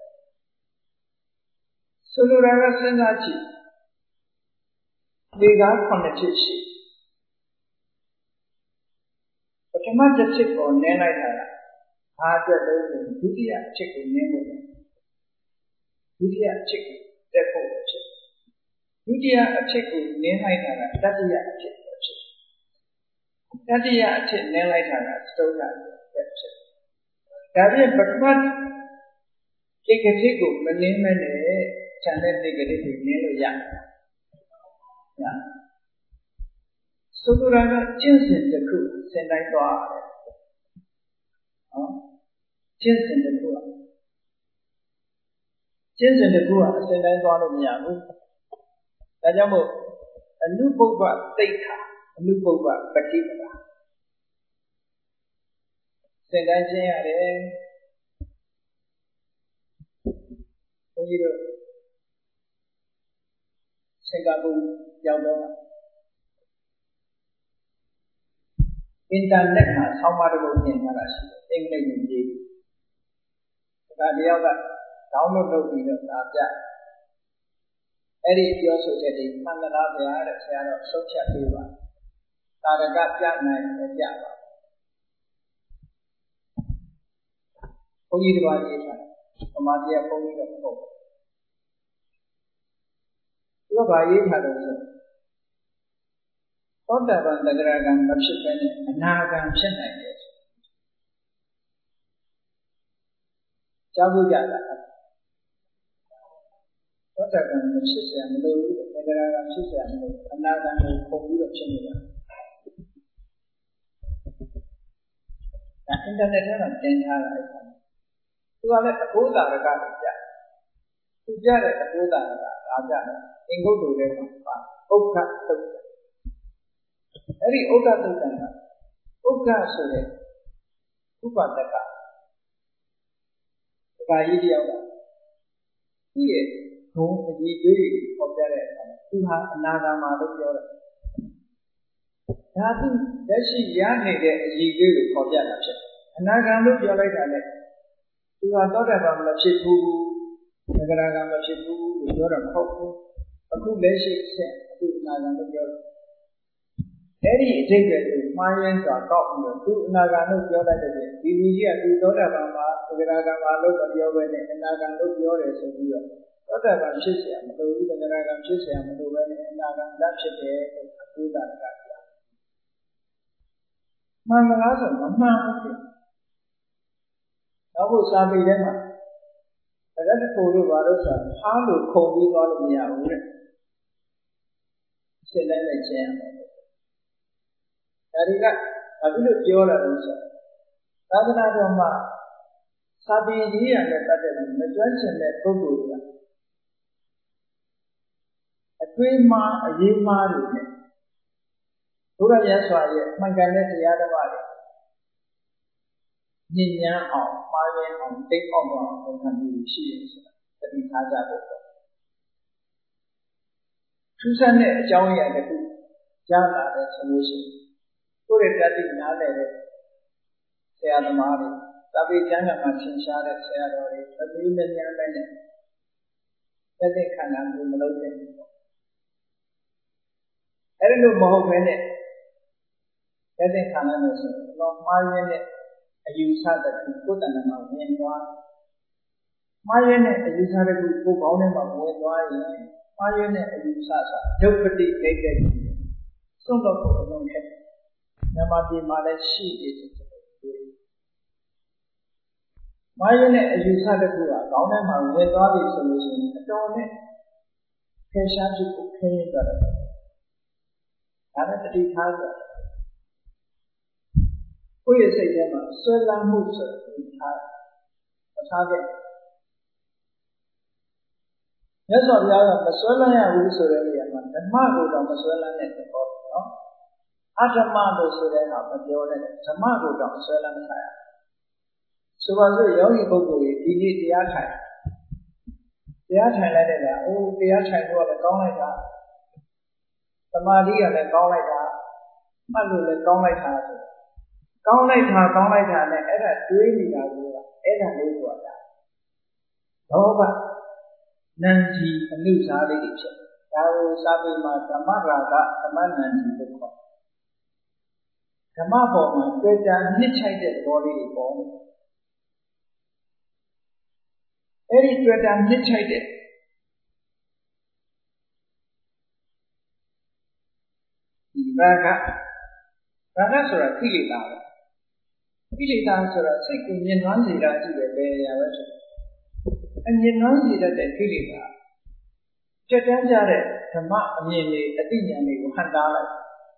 ဆိုလိုတာကစဉ်းစားကြည့်ဒီကားခုနှစ်ချက်ရှိပထမတစ်ချက်ကိုနင်းလိုက်တာကဘာအတွက်လဲဆိုဒုတိယအချက်ကိုနင်းဖို့ဒုတိယအချက်ကိုတက်ဖို့ဖြစ်ဒုတိယအချက်ကိုနင်းလိုက်တာကတတိယအချက်ပဲဖြစ်တတိယအချက်နင်းလိုက်တာကသုဒ္ဓပဲဖြစ်ဒါဖြင့်ပထမဒီကတိကိုမနင်းမနဲ့ခြံတဲ့ဒီကတိကိုနင်းလို့ရတယ်ညာသုဒ္ဓရာကကျင့်စဉ်တစ်ခုစင်တိုင်းသွားတယ်ဟောကျင့်စဉ်တစ်ခုကကျင့်စဉ်တစ်ခုကအစင်တိုင်းသွားလို့မရဘူးဒါကြောင့်မို့အနုပုပ္ပသိက္ခာအနုပုပ္ပပฏิပဒါစင်တိုင်းကျင့်ရတယ်ဘုန်းကြီးတို့စင်ကာပူရောက်တော့အင်တာနက်မှာဆောင်းပါးတစ်ခုပြင်ထားတာရှိတယ်အိမ်လေးကြီးကြီးဒါတယောက်ကတောင်းလို့လုပ်ပြီးတော့ဒါပြအဲ့ဒီပြောဆိုချက်တွေမှန်သလားဗျာတဲ့ဆရာတော်ဆုံးဖြတ်ပေးပါသာရကပြနိုင်တယ်ပြပါဘုန်းကြီးတစ်ပါးရေးထားဗမာပြည်ဘုန်းကြီးတော့မဟုတ်ဘူးသူကဘာရေးထားလို့ဆိုသောတာပန်တဂရကံမဖြစ်ဘဲနဲ့အနာဂံဖြစ်နိုင်တယ်ကြောက်ကြတာသောတာပန်မဖြစ်เสียမလို့တဂရကံဖြစ်เสียမလို့အနာဂံကိုပုံပြီးတော့ဖြစ်နေတာဒါအင်တာနက်ထဲမှာသင်ထားတာအဲ့ဒါသူကလည်းအဘိဓါရကကိုပြသူပြတဲ့အဘိဓါရကဒါပြတယ်အင်္ဂုတ္တတွေမှာပါဥက္ခသုတ်အဲ့ဒီဥက္ခသုတ်ကဥက္ခဆိုတဲ့ဥပဒကဒါကြီးတယောက်ကသူ့ရဲ့ဘုံအကြီးကြီးတွေပေါ်ပြတဲ့အခါသူဟာအနာဂါမလို့ပြောတယ်ဒါသူလက်ရှိရနေတဲ့အကြီးကြီးကိုပေါ်ပြတာဖြစ်တယ်အနာဂါလို့ပြောလိုက်တာနဲ့သူဟာသောတာပန်မဖြစ်ဘူးသဂရကံမဖြစ်ဘူးလို့ပြောတာမဟုတ်ဘူးအခုလက်ရှိဆက်အခုအနာဂါလို့ပြောတယ်အဲ့ဒီအကျိတ်တွေကိုမှားယွင်းစွာကောက်ပြီးတော့သူအနာဂါလို့ပြောတတ်တဲ့ဒီလူကြီးကသူသောတာပန်မှာသဂရကံမှာလို့မပြောဘဲနဲ့အနာဂါလို့ပြောတယ်ဆိုပြီးတော့သောတာပန်ဖြစ်เสียမလို့ဘူးသဂရကံဖြစ်เสียမလို့ပဲနဲ့အနာဂါလက်ဖြစ်တယ်ဆိုအကျိုးတာကပြမှန်မလားဆိုမမှန်ဘူးနောက်ဖို့စာပေထဲမှာတရတဖို့လို့ဘာလို့ဆိုအားလို့ခုံပြီးသွားလို့မရဘူးတဲ့စစ်လိုက်လိုက်ခြင်းရတယ်ဒါတွေကဘာဖြစ်လို့ပြောလာလို့ဆိုသာသနာတော်မှာစာပေကြီးရတဲ့ပတ်သက်ပြီးမကျွမ်းကျင်တဲ့ပုဂ္ဂိုလ်တွေကအတွေးမှားအရေးမှားတွေနဲ့ဘုရားမြတ်စွာရဲ့မှန်ကန်တဲ့တရားတော်တွေညဉ့်ညမ်းအောင်မှားရင်းအောင်တိတ်အောင်အောင်ပုံစံမျိုးရှိရဆိုတာသတိထားကြဖို့ပေါ့ထူးဆန်းတဲ့အကြောင်းအရာတစ်ခုကြားလာတဲ့ဆိုလို့ရှိရင်ကိုယ့်ရဲ့တတိနားလည်တဲ့ဆရာသမားတွေသဗ္ဗေကျမ်းဂန်မှာသင်ရှားတဲ့ဆရာတော်တွေအသေးနဲ့ဉာဏ်နဲ့တဲ့တဲ့ခန္ဓာကိုမလုံးတဲ့ဘူးပေါ့အဲ့ဒီလိုမဟုတ်ဘဲနဲ့တဲ့တဲ့ခန္ဓာလို့ဆိုတော့မှားရင်းတဲ့အယူဆတခုကိုယ်တဏ္ဍာမှာဝင်သွားမှားရင်းတဲ့အယူဆတခုကိုယ်ကောင်းထဲမှာဝင်သွားရင်မှားရင်းတဲ့အယူဆဆိုဒုပ္ပတိဒိဋ္ဌိစွန့်တော့ဖို့အလုံးခဲ့ဓမ္မပြေမှာလည်းရှိသေးတယ်မှားရင်းတဲ့အယူဆတခုကကောင်းထဲမှာဝင်သွားပြီဆိုလို့ရှိရင်အတော်နဲ့ခေရှားဖြစ်ဖို့ခင်းရသွားတယ်ဒါနဲ့တတိထားဆိုကိုယ့်ရဲ့စိတ်ထဲမှာဆွဲလန်းမှုဆိုတဲ့ထားမထားခဲ့မြတ်စွာဘုရားကမဆွဲလန်းရဘူးဆိုတဲ့နေရာမှာဓမ္မကိုတော့မဆွဲလန်းတဲ့သဘောနော်အဓမ္မလို့ဆိုတဲ့ဟာမပြောနဲ့ဓမ္မကိုတော့ဆွဲလန်းမထားရဆိုပါစို့ယောဂီပုဂ္ဂိုလ်ကြီးဒီနေ့တရားထိုင်တရားထိုင်လိုက်တဲ့ကအိုးတရားထိုင်တော့လည်းကောင်းလိုက်တာသမာဓိကလည်းကောင်းလိုက်တာမှတ်လို့လည်းကောင်းလိုက်တာဆိုကောင်းလိုက်တာကောင်းလိုက်တာနဲ့အဲ့ဒါတွေးနေတာကအဲ့ဒါလေးဆိုတာလောဘနံကြီးအနုစားလေးတွေဖြစ်ဒါကိုစာပေမှာဓမ္မရာဂဓမ္မနံကြီးလို့ခေါ်ဓမ္မပေါ်မှာတွေ့ကြနှစ်ချိုက်တဲ့သဘောလေးတွေပေါ်နေအဲ့ဒီတွေ့ကြနှစ်ချိုက်တဲ့ဒီရာဂရာဂဆိုတာကိလေသာပဲကိလေသာဆိုတာစိတ်ကိုမြင်နှွမ်းစေတာကြည့်တယ်ပဲရပါဆိုအမြင်နှွမ်းစေတတ်တဲ့ကိလေသာကြက်တန်းကြတဲ့ဓမ္မအမြင်တွေအသိဉာဏ်တွေကိုဟန်တားလိုက်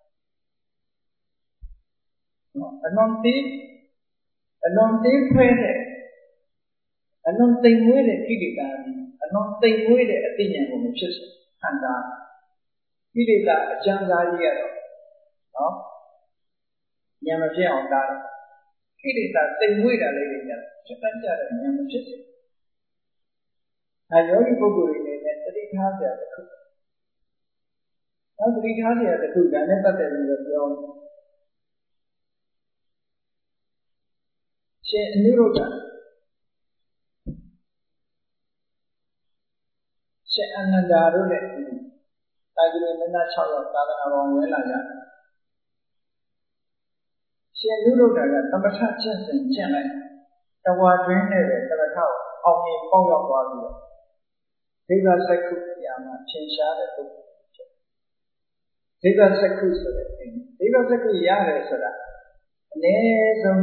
နော်အလွန်သေးအလွန်သေးခွဲတဲ့အလွန်သိမ်မွေးတဲ့ကိလေသာအလွန်သိမ်မွေးတဲ့အသိဉာဏ်ကိုမဖြစ်စေဟန်တားကိလေသာအကျဉ်းစားကြီးရတော့နော်ဉာဏ်မဖြစ်အောင်တားတယ်ကိလေသာသိမ်မွေးတာလေးတွေကြချက်တန်းကြတဲ့ဉာဏ်မဖြစ်စေအဲယောဂီပုဂ္ဂိုလ်တွေနဲ့တတိထားစရာတစ်ခုနောက်တတိထားစရာတစ်ခုဒါနဲ့ပတ်သက်ပြီးတော့ပြောရှရှင်အနုရုဒ္ဓရှင်အနန္ဒာတို့နဲ့တာဂိရိမင်းသား၆ယောက်သာသနာတော်ဝင်လာကြရှင်အနုရုဒ္ဓကသမထကျင့်စဉ်ကျင့်လိုက်တဝါတွင်းနဲ့ပဲသမထကိုအောင်မြင်ပေါက်ရောက်သွားပြီးတော့ဒိဗ္ဗစက္ခုတရားမှာထင်ရှားတဲ့ပုဂ္ဂိုလ်ဖြစ်ဒိဗ္ဗစက္ခုဆိုတဲ့သင်ဒိဗ္ဗစက္ခုရတယ်ဆိုတာအနည်းဆုံး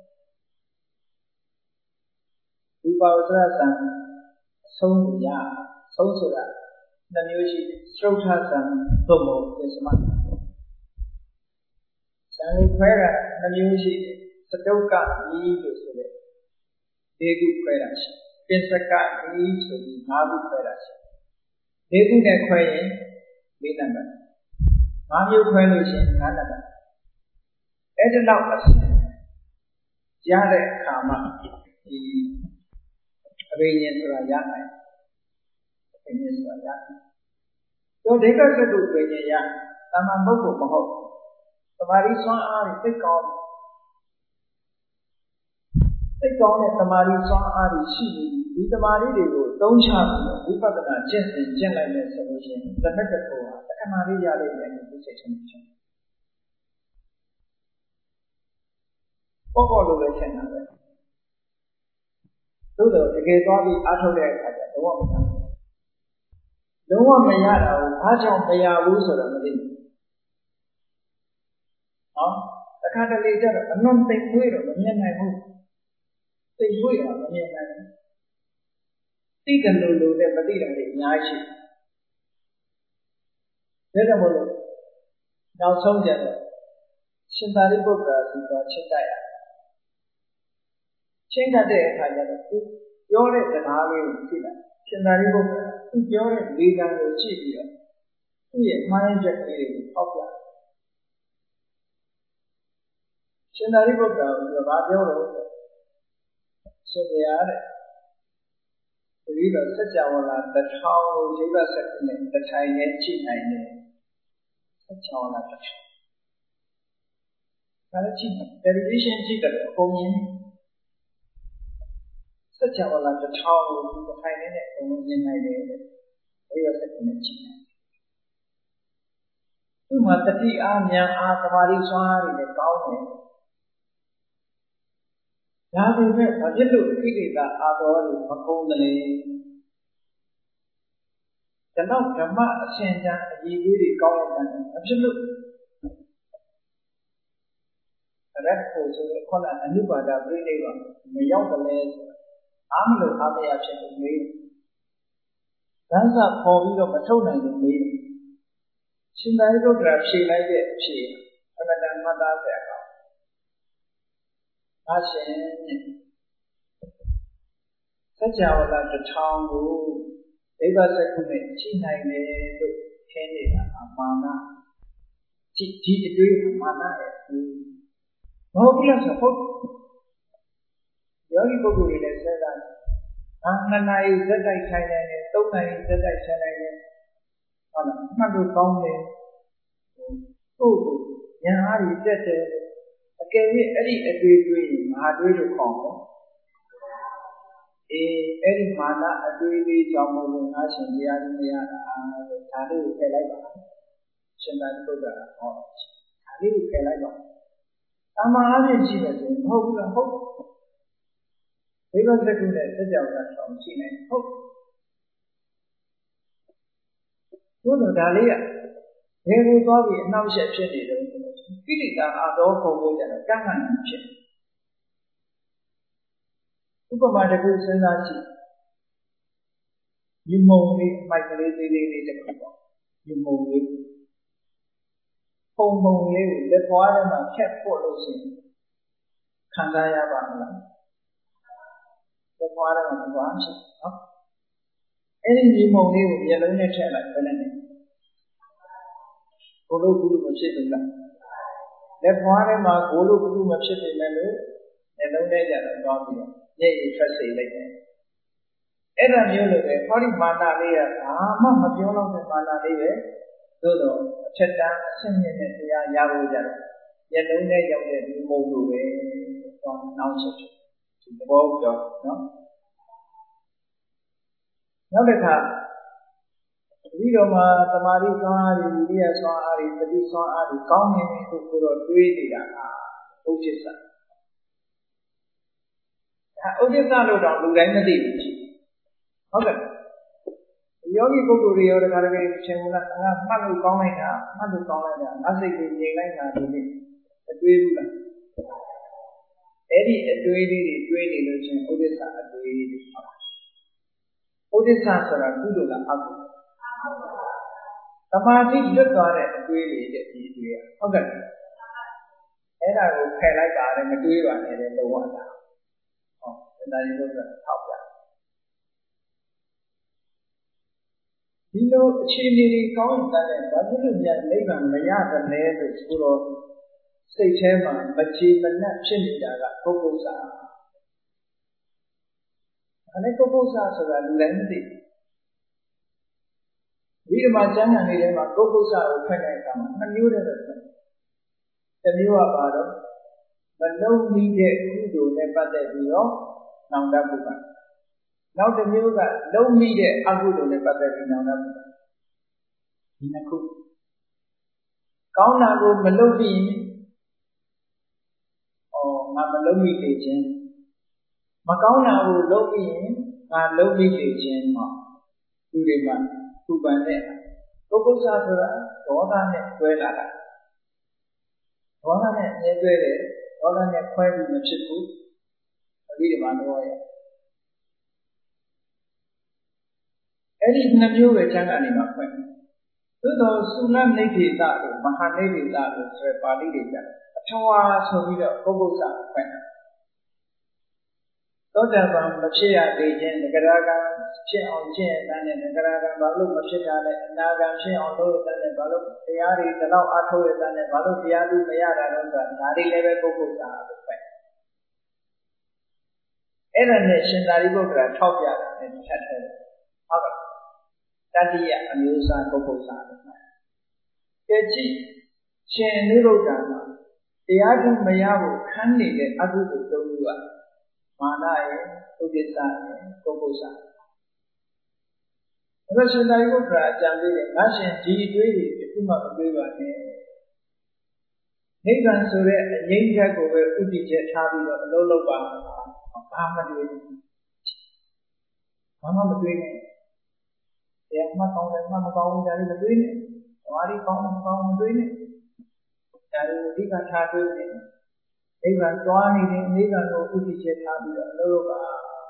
ဒီပါဝဇ္ဇရသံအဆုံးရဆုံးဆိုတာနှမျိုးရှိစရုပ်ထသံသို့မဟုတ်ပစ္စမသံလေးခွဲတာနှမျိုးရှိစတုကဤလို့ဆိုတဲ့၄ခုခွဲတာရှိပစ္စကဤဆိုပြီး၅ခုခွဲတာရှိ၄ခုနဲ့ခွဲရင်၄နံပါတ်၅မျိုးခွဲလို့ရှိရင်၅နံပါတ်အဲ့ဒီလောက်အဖြစ်ရတဲ့အခါမှာဒီအဘိညာဉ်ဆိုတာရနိုင်အဘိညာဉ်ဆိုတာရနိုင်တို့ဒိဋ္ဌစက္ကုအဘိညာဉ်ရတာမန်ပုဂ္ဂိုလ်မဟုတ်သမာဓိစွမ်းအားတွေသိကောင်းသိကောင်းတဲ့သမာဓိစွမ်းအားတွေရှိနေဒီသမာဓိတွေကိုသုံးချပြီးဝိပဿနာကျင့်စဉ်ကျင့်လိုက်မယ်ဆိုလို့ရှိရင်တစ်နှစ်တစ်ခုဟာတခဏလေးရလိမ့်မယ်လို့သိစိတ်ချင်းဖြစ်ပေါ့ပေါ့လို့လည်းထင်တာပဲသို့တော့တကယ်သွားပြီးအားထုတ်တဲ့အခါကျတော့မရဘူးလုံးဝမရတာကိုဘာကြောင့်မရဘူးဆိုတော့မသိဘူးဟောတခါတလေကျတော့အလွန်သိမ့်မွေးတော့မမြင်နိုင်ဘူးသိမ့်မွေးတော့မမြင်နိုင်ဘူးသိတယ်လို့လို့နဲ့မသိတာတွေအများကြီးရှိတယ်ဒါကြောင့်မို့လို့နောက်ဆုံးကျတော့ရှင်သာရိပုတ္တရာစီတော်ချင်းတိုက်ရချင်းတတ်တဲ့အခါကျတော့သူပြောတဲ့စကားလေးကိုကြည့်လိုက်ရှင်သာရိပုတ္တရာသူပြောတဲ့လေကံကိုကြည့်ပြီးတော့သူ့ရဲ့မှားယွင်းချက်ကလေးကိုထောက်ပြရှင်သာရိပုတ္တရာကဘာပြောလို့ရှင်ဗျာတဲ့ဒီလိုစัจ java လာတစ်ထောင်ကိုဒိဗ္ဗစက္ခုနဲ့တစ်ထိုင်နဲ့ကြည့်နိုင်တယ်စัจ java လာတစ်ထောင်ဒါလည်းကြည့်တယ် derivation ကြည့်တယ်အကုန်မြင်စัจ java လာတစ်ထောင်ကိုတစ်ထိုင်နဲ့အကုန်မြင်နိုင်တယ်ဒိဗ္ဗစက္ခုနဲ့ကြည့်နိုင်သူ့မှာတတိအားဉာဏ်အားသမာဓိစွမ်းအားတွေလည်းကောင်းတယ်ဒါပေမဲ့ဘာဖြစ်လို့ခိလေသာအာတော်တွေမကုန်သလဲဒါတော့ဓမ္မအရှင်ကျမ်းအရေးကြီးတွေကောင်းတဲ့ဘာဖြစ်လို့ရက်ဖို့ဆိုရင်ခေါင်းအနုပါဒပြိဋိဘမရောက်တယ်လဲအားမလို့အားမရဖြစ်နေလေဒန်းစာပေါ်ပြီးတော့မထုတ်နိုင်ဘူးလေရှင်သာရိပုတ္တရာဖြေလိုက်တဲ့အဖြေအမှန်တန်မှတ်သားတဲ့အကောင်အရှင်စัจ java လာတစ်ထောင်ကိုဒိဗ္ဗစက္ခုနဲ့ကြည့်နိုင်တယ်လို့ထင်နေတာကမာနဒီဒီအတွေ့အမာနရဲ့ဘာလို့လဲဆိုတော့ယောဂီပုဂ္ဂိုလ်တွေလည်းဆက်တာအာနှစ်နာရီဇက်တိုက်ထိုင်နေတယ်သုံးနာရီဇက်တိုက်ထိုင်နေတယ်ဟုတ်လားမှတ်လို့ကောင်းတယ်ဟုတ်ကိုဉာဏ်အားကြီးတက်တယ်အကယ်၍အဲ့ဒီအတွေ့အကြုံငါတွေ့လို့ခေါ်တယ်အေးအဲ့ဒီမာနအတွေ့အကြုံကြောင့်မလို့ငါရှင်တရားမရတာလို့ဒါလေးကိုဖယ်လိုက်ပါရှင်သာရိပုတ္တရာဟောဒါလေးကိုဖယ်လိုက်ပါအမှန်အပြင်ကြည့်တယ်ဆိုရင်မဟုတ်ဘူးလားဟုတ်ဒိဗ္ဗစက္ခုနဲ့စัจ java ကထောင်ကြည့်နေဟုတ်ဘုလိုဒါလေးကဘယ်လိုသွားပြီးအနှောက်အယှက်ဖြစ်နေတယ်ဆိုတော့ကိလေသာအာတော်ပုံဖို့ကျတော့ကံကံဖြစ်ဥပမာတစ်ခုစဉ်းစားကြည့်ဒီမုံလေးအမိုက်ကလေးသေးသေးလေးတစ်ခုပေါ့ဒီမုံလေးပုံပုံလေးကိုလက်ပွားထဲမှာဖြတ်ဖို့လို့ရှိရင်ခံစားရပါမလားလက်ပွားထဲမှာဘာမှဖြစ်နော်အဲ့ဒီဒီမုံလေးကိုမျက်လုံးနဲ့ထည့်လိုက်ဘယ်နဲ့လဲဘိုလ်လို့ဘူးမဖြစ်ဘူးလားလက်ပွားထဲမှာဘိုလ်လို့ဘူးမဖြစ်နေတယ်လို့မျက်လုံးနဲ့ကြတော့သွားပြီးတော့ညက်ရည်ထွက်စေလိုက်တယ်အဲ့ဒါမျိုးလိုပဲဟောဒီမာနလေးကဘာမှမပြောတော့တဲ့မာနလေးပဲသို့တော့အထက်တန်းအဆင့်မြင့်တဲ့တရားရဖို့ကြတယ်မျက်လုံးနဲ့ရောက်တဲ့ဒီမုံလိုပဲတော့နောက်ချက်ဖြစ်ဒီဘောပြောနော်နောက်တစ်ခါဒီတော့မှသမာဓိစွမ်းအားတွေဝိရိယစွမ်းအားတွေသတိစွမ်းအားတွေကောင်းနေတယ်ဆိုတော့တွေးနေတာကဥဒိစ္စအဲဥဒိစ္စလို့တော့လူတိုင်းမသိဘူးဟုတ်ကဲ့ယောဂီပုဂ္ဂိုလ်တွေရောတခါတည်းသင်္ဘူးလားငါမှတ်လို့ကောင်းလိုက်တာမှတ်လို့ကောင်းလိုက်တာငါစိတ်ကြီးငြိမ်လိုက်တာဒီနေ့အတွေးဘူးလားအဲ့ဒီအတွေးလေးတွေတွေးနေလို့ချင်းဥဒိစ္စအတွေးတွေဟုတ်ဥဒိစ္စဆိုတာကုသိုလ်လားအကုသိုလ်သမာဓိလွတ်သွားတဲ့အတွေးတွေတဲ့ဒီအတွေးဟုတ်ကဲ့အဲ့ဒါကိုဖယ်လိုက်ပါတယ်မတွေးပါနဲ့တဲ့လုံးဝတာဟုတ်ဒါကြီးလို့ဆိုထောက်ပြဒီလိုအခြေအနေတွေကောင်းတဲ့ဘာဖြစ်လို့များနိဗ္ဗာန်မရတယ်လဲလို့ဆိုတော့စိတ်ထဲမှာမချေမနက်ဖြစ်နေတာကပုဂ္ဂုဆာအဲ့ဒီပုဂ္ဂုဆာဆိုတာလူတိုင်းမသိဘူးဒီမှာကျမ်းဂန်လေးထဲမှာပုဂ္ဂုဆာကိုဖွင့်တဲ့အခါမှာနှစ်မျိုးတည်းပဲဖွင့်တစ်မျိုးကပါတော့မလုံးမိတဲ့ကုသိုလ်နဲ့ပတ်သက်ပြီးတော့နောင်တပုဂ္ဂိုလ်နောက်တစ်မျိုးကလုံးမိတဲ့အကုသိုလ်နဲ့ပတ်သက်ပြီးနောင်တပုဂ္ဂိုလ်ဒီနှစ်ခုကောင်းတာကိုမလုပ်ပြီးငါမလုံးမိသေးခြင်းမကောင်းတာကိုလုပ်ပြီးရင်ငါလုံးမိသေးခြင်းဟောသူတွေမှာသူပန်တဲ့ပုဂ္ဂိုလ်စားဆိုတာဒေါသနဲ့တွဲလာတာဒေါသနဲ့အမြဲတွဲတယ်ဒေါသနဲ့ခွဲပြီးမဖြစ်ဘူးအပြီးဒီမှာတော့ရဲ့အဲ့ဒီနှစ်မျိုးပဲကျမ်းဂန်တွေမှာဖွင့်သို့တော်သုလနိဋ္ဌိတလို့မဟာနိဋ္ဌိတလို့ဆိုရပါဠိတွေကျအထဝါဆိုပြီးတော့ပုဂ္ဂိုလ်စားဖွင့်သောတာပန်မဖြစ်ရသေးခြင်းငကရာကံဖြစ်အောင်ကျင့်ရတဲ့ငကရာကံဘာလို့မဖြစ်တာလဲအနာကံဖြစ်အောင်လုပ်ရတဲ့ဘာလို့တရားတွေဒီလောက်အထုတ်ရတဲ့ဘာလို့တရားသူမရတာတော့ဆိုတာဒါတွေလည်းပဲပုဂ္ဂိုလ်စားလို့ပဲအဲ့ဒါနဲ့ရှင်သာရိပုတ္တရာထောက်ပြတာနဲ့ထပ်တယ်ဟုတ်ကဲ့တတိယအမျိုးအစားပုဂ္ဂိုလ်စားလို့ပဲကြည့်ကြည့်ရှင်အနုရုဒ္ဓမှာတရားသူမရဖို့ခန်းနေတဲ့အကုသိုလ်သုံးခုကမာနရဲ့ဥဒိစ္စရဲ့ပုဂ္ဂိုလ်စားအဲ့တော့ရှင်သာရိပုတ္တရာအကြံပေးတယ်ငါရှင်ဒီအတွေးတွေတစ်ခုမှမတွေးပါနဲ့နိဗ္ဗာန်ဆိုတဲ့အငြိမ့်ချက်ကိုပဲဥတည်ချက်ထားပြီးတော့အလုံးလုံးပါဘာမှမတွေးဘူးဘာမှမတွေးနဲ့တရားမှကောင်းတယ်မှမကောင်းဘူးဒါတွေမတွေးနဲ့ဓမ္မတွေကောင်းတယ်မကောင်းဘူးမတွေးနဲ့ဒါတွေအဓိကထားတွေးနေနိဗ္ဗာန်သွားနေတဲ့နိဗ္ဗာန်ကိုဥတည်ချက်ထားပြီးတော့အလုံးလုံးပါ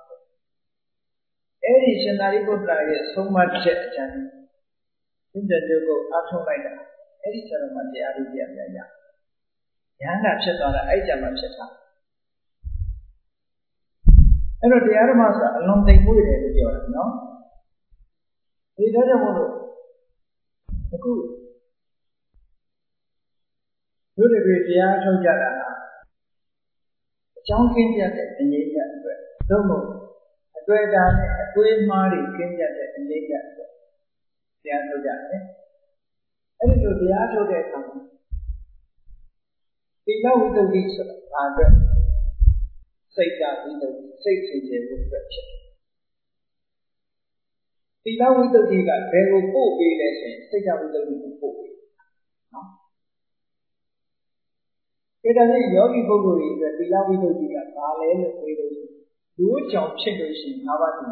အဲ့ဒီရှင်သာရိပုတ္တရာရဲ့ဆုံးမချက်အကြံဉာဏ်တဲ့ကိုအထောက်လိုက်တာအဲ့ဒီကျတော့မှတရားတွေပြန်ပြန်ရဉာဏ်ကဖြစ်သွားတာအဲ့ကြမှာဖြစ်တာအဲ့တော့တရားဓမ္မဆိုတာအလုံးသိမ့်မှုတွေလို့ပြောတာနော်ဒီတော့ကြောင့်မို့လို့အခုတို့တွေတရားထုတ်ကြတာအကြောင်းကင်းပြတဲ့အငြိမ့်ချက်အတွက်သို့မဟုတ်အတွေ့အတာနဲ့အတွေးမှားတွေကင်းပြတဲ့အငြိမ့်ချက်အတွက်တရားထုတ်ကြတယ်အဲ့ဒီလိုတရားထုတ်တဲ့အခါမှာသီလဝိတ္တုဆိုတာဘာအတွက်စိတ်ဓာတ်ဝိတ္တုစိတ်စင်ကြယ်ဖို့အတွက်ဖြစ်တယ်သီလဝိတ္တုကဘယ်ကိုပို့ပေးလဲဆိုရင်စိတ်ဓာတ်ဝိတ္တုကိုပို့ပေးနော်ဒါကြောင့်ယောဂီပုဂ္ဂိုလ်တွေအတွက်သီလဝိတ္တုကဘာလဲလို့ပြောလို့ရှိရင်လူ့ကြောင့်ဖြစ်လို့ရှိရင်ငါးပါးသီလ